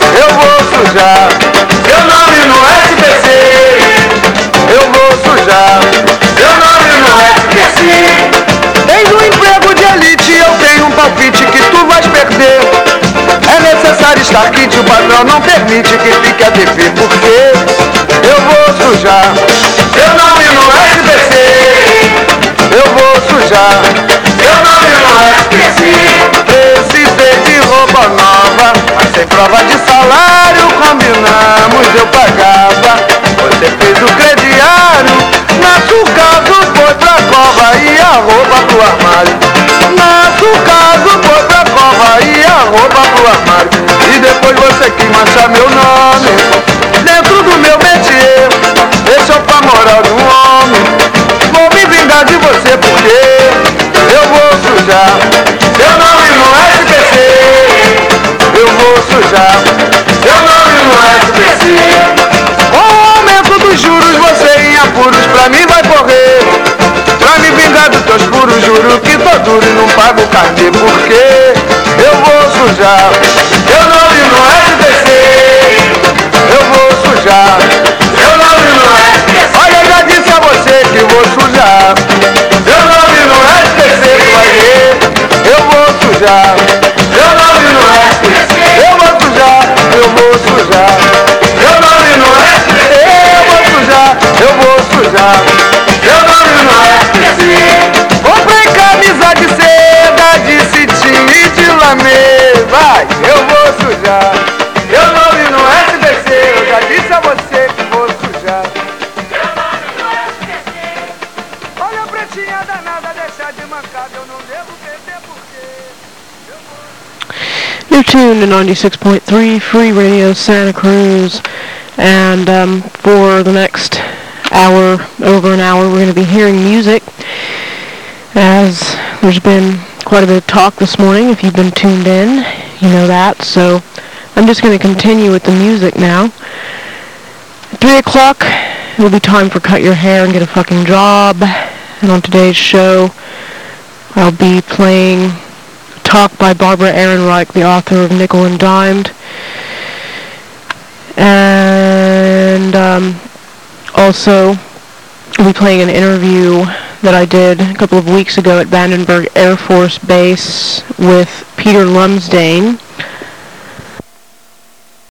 a TV porque eu vou sujar seu nome no SBC. Eu vou sujar seu nome no SBC. Precisei de roupa nova, mas sem prova de salário, combinamos, eu pagava. Você fez o crediário, nosso caso foi pra cova e a roupa pro armário. Nosso caso foi pra cova e a roupa pro armário. E depois você quis manchar meu nome dentro do meu métier. Deixou pra moral de um homem. Vou me vingar de você porque eu vou sujar seu nome no SBC. Eu vou sujar seu nome no SBC. Com o aumento dos juros você em apuros pra mim vai correr. Pra me vingar dos teus furos, juro que tô duro e não pago carnê. Porque eu vou sujar seu nome no SBC. Eu vou sujar seu nome no SBC. Olha, eu já disse a você que vou sujar seu nome no SBC. Tu vai ver, eu vou sujar seu nome no SBC. Eu vou sujar seu nome no SBC. Eu vou sujar seu nome no SBC. Comprei camisa de seda, de cetim e de lamê. Vai, eu vou sujar seu nome no SBC. Eu já disse a você que vou sujar seu nome no SBC. Olha a pretinha danada, deixar de mancada. Eu não devo perder porque You're tuned to 96.3 Free Radio Santa Cruz, and for the next hour, over an hour, we're going to be hearing music, as there's been quite a bit of talk this morning. If you've been tuned in, you know that, so I'm just going to continue with the music now. At 3 o'clock, it'll be time for Cut Your Hair and Get a Fucking Job, and on today's show, I'll be playing talk by Barbara Ehrenreich, the author of Nickel and Dimed, and also I'll be playing an interview that I did a couple of weeks ago at Vandenberg Air Force Base with Peter Lumsdane,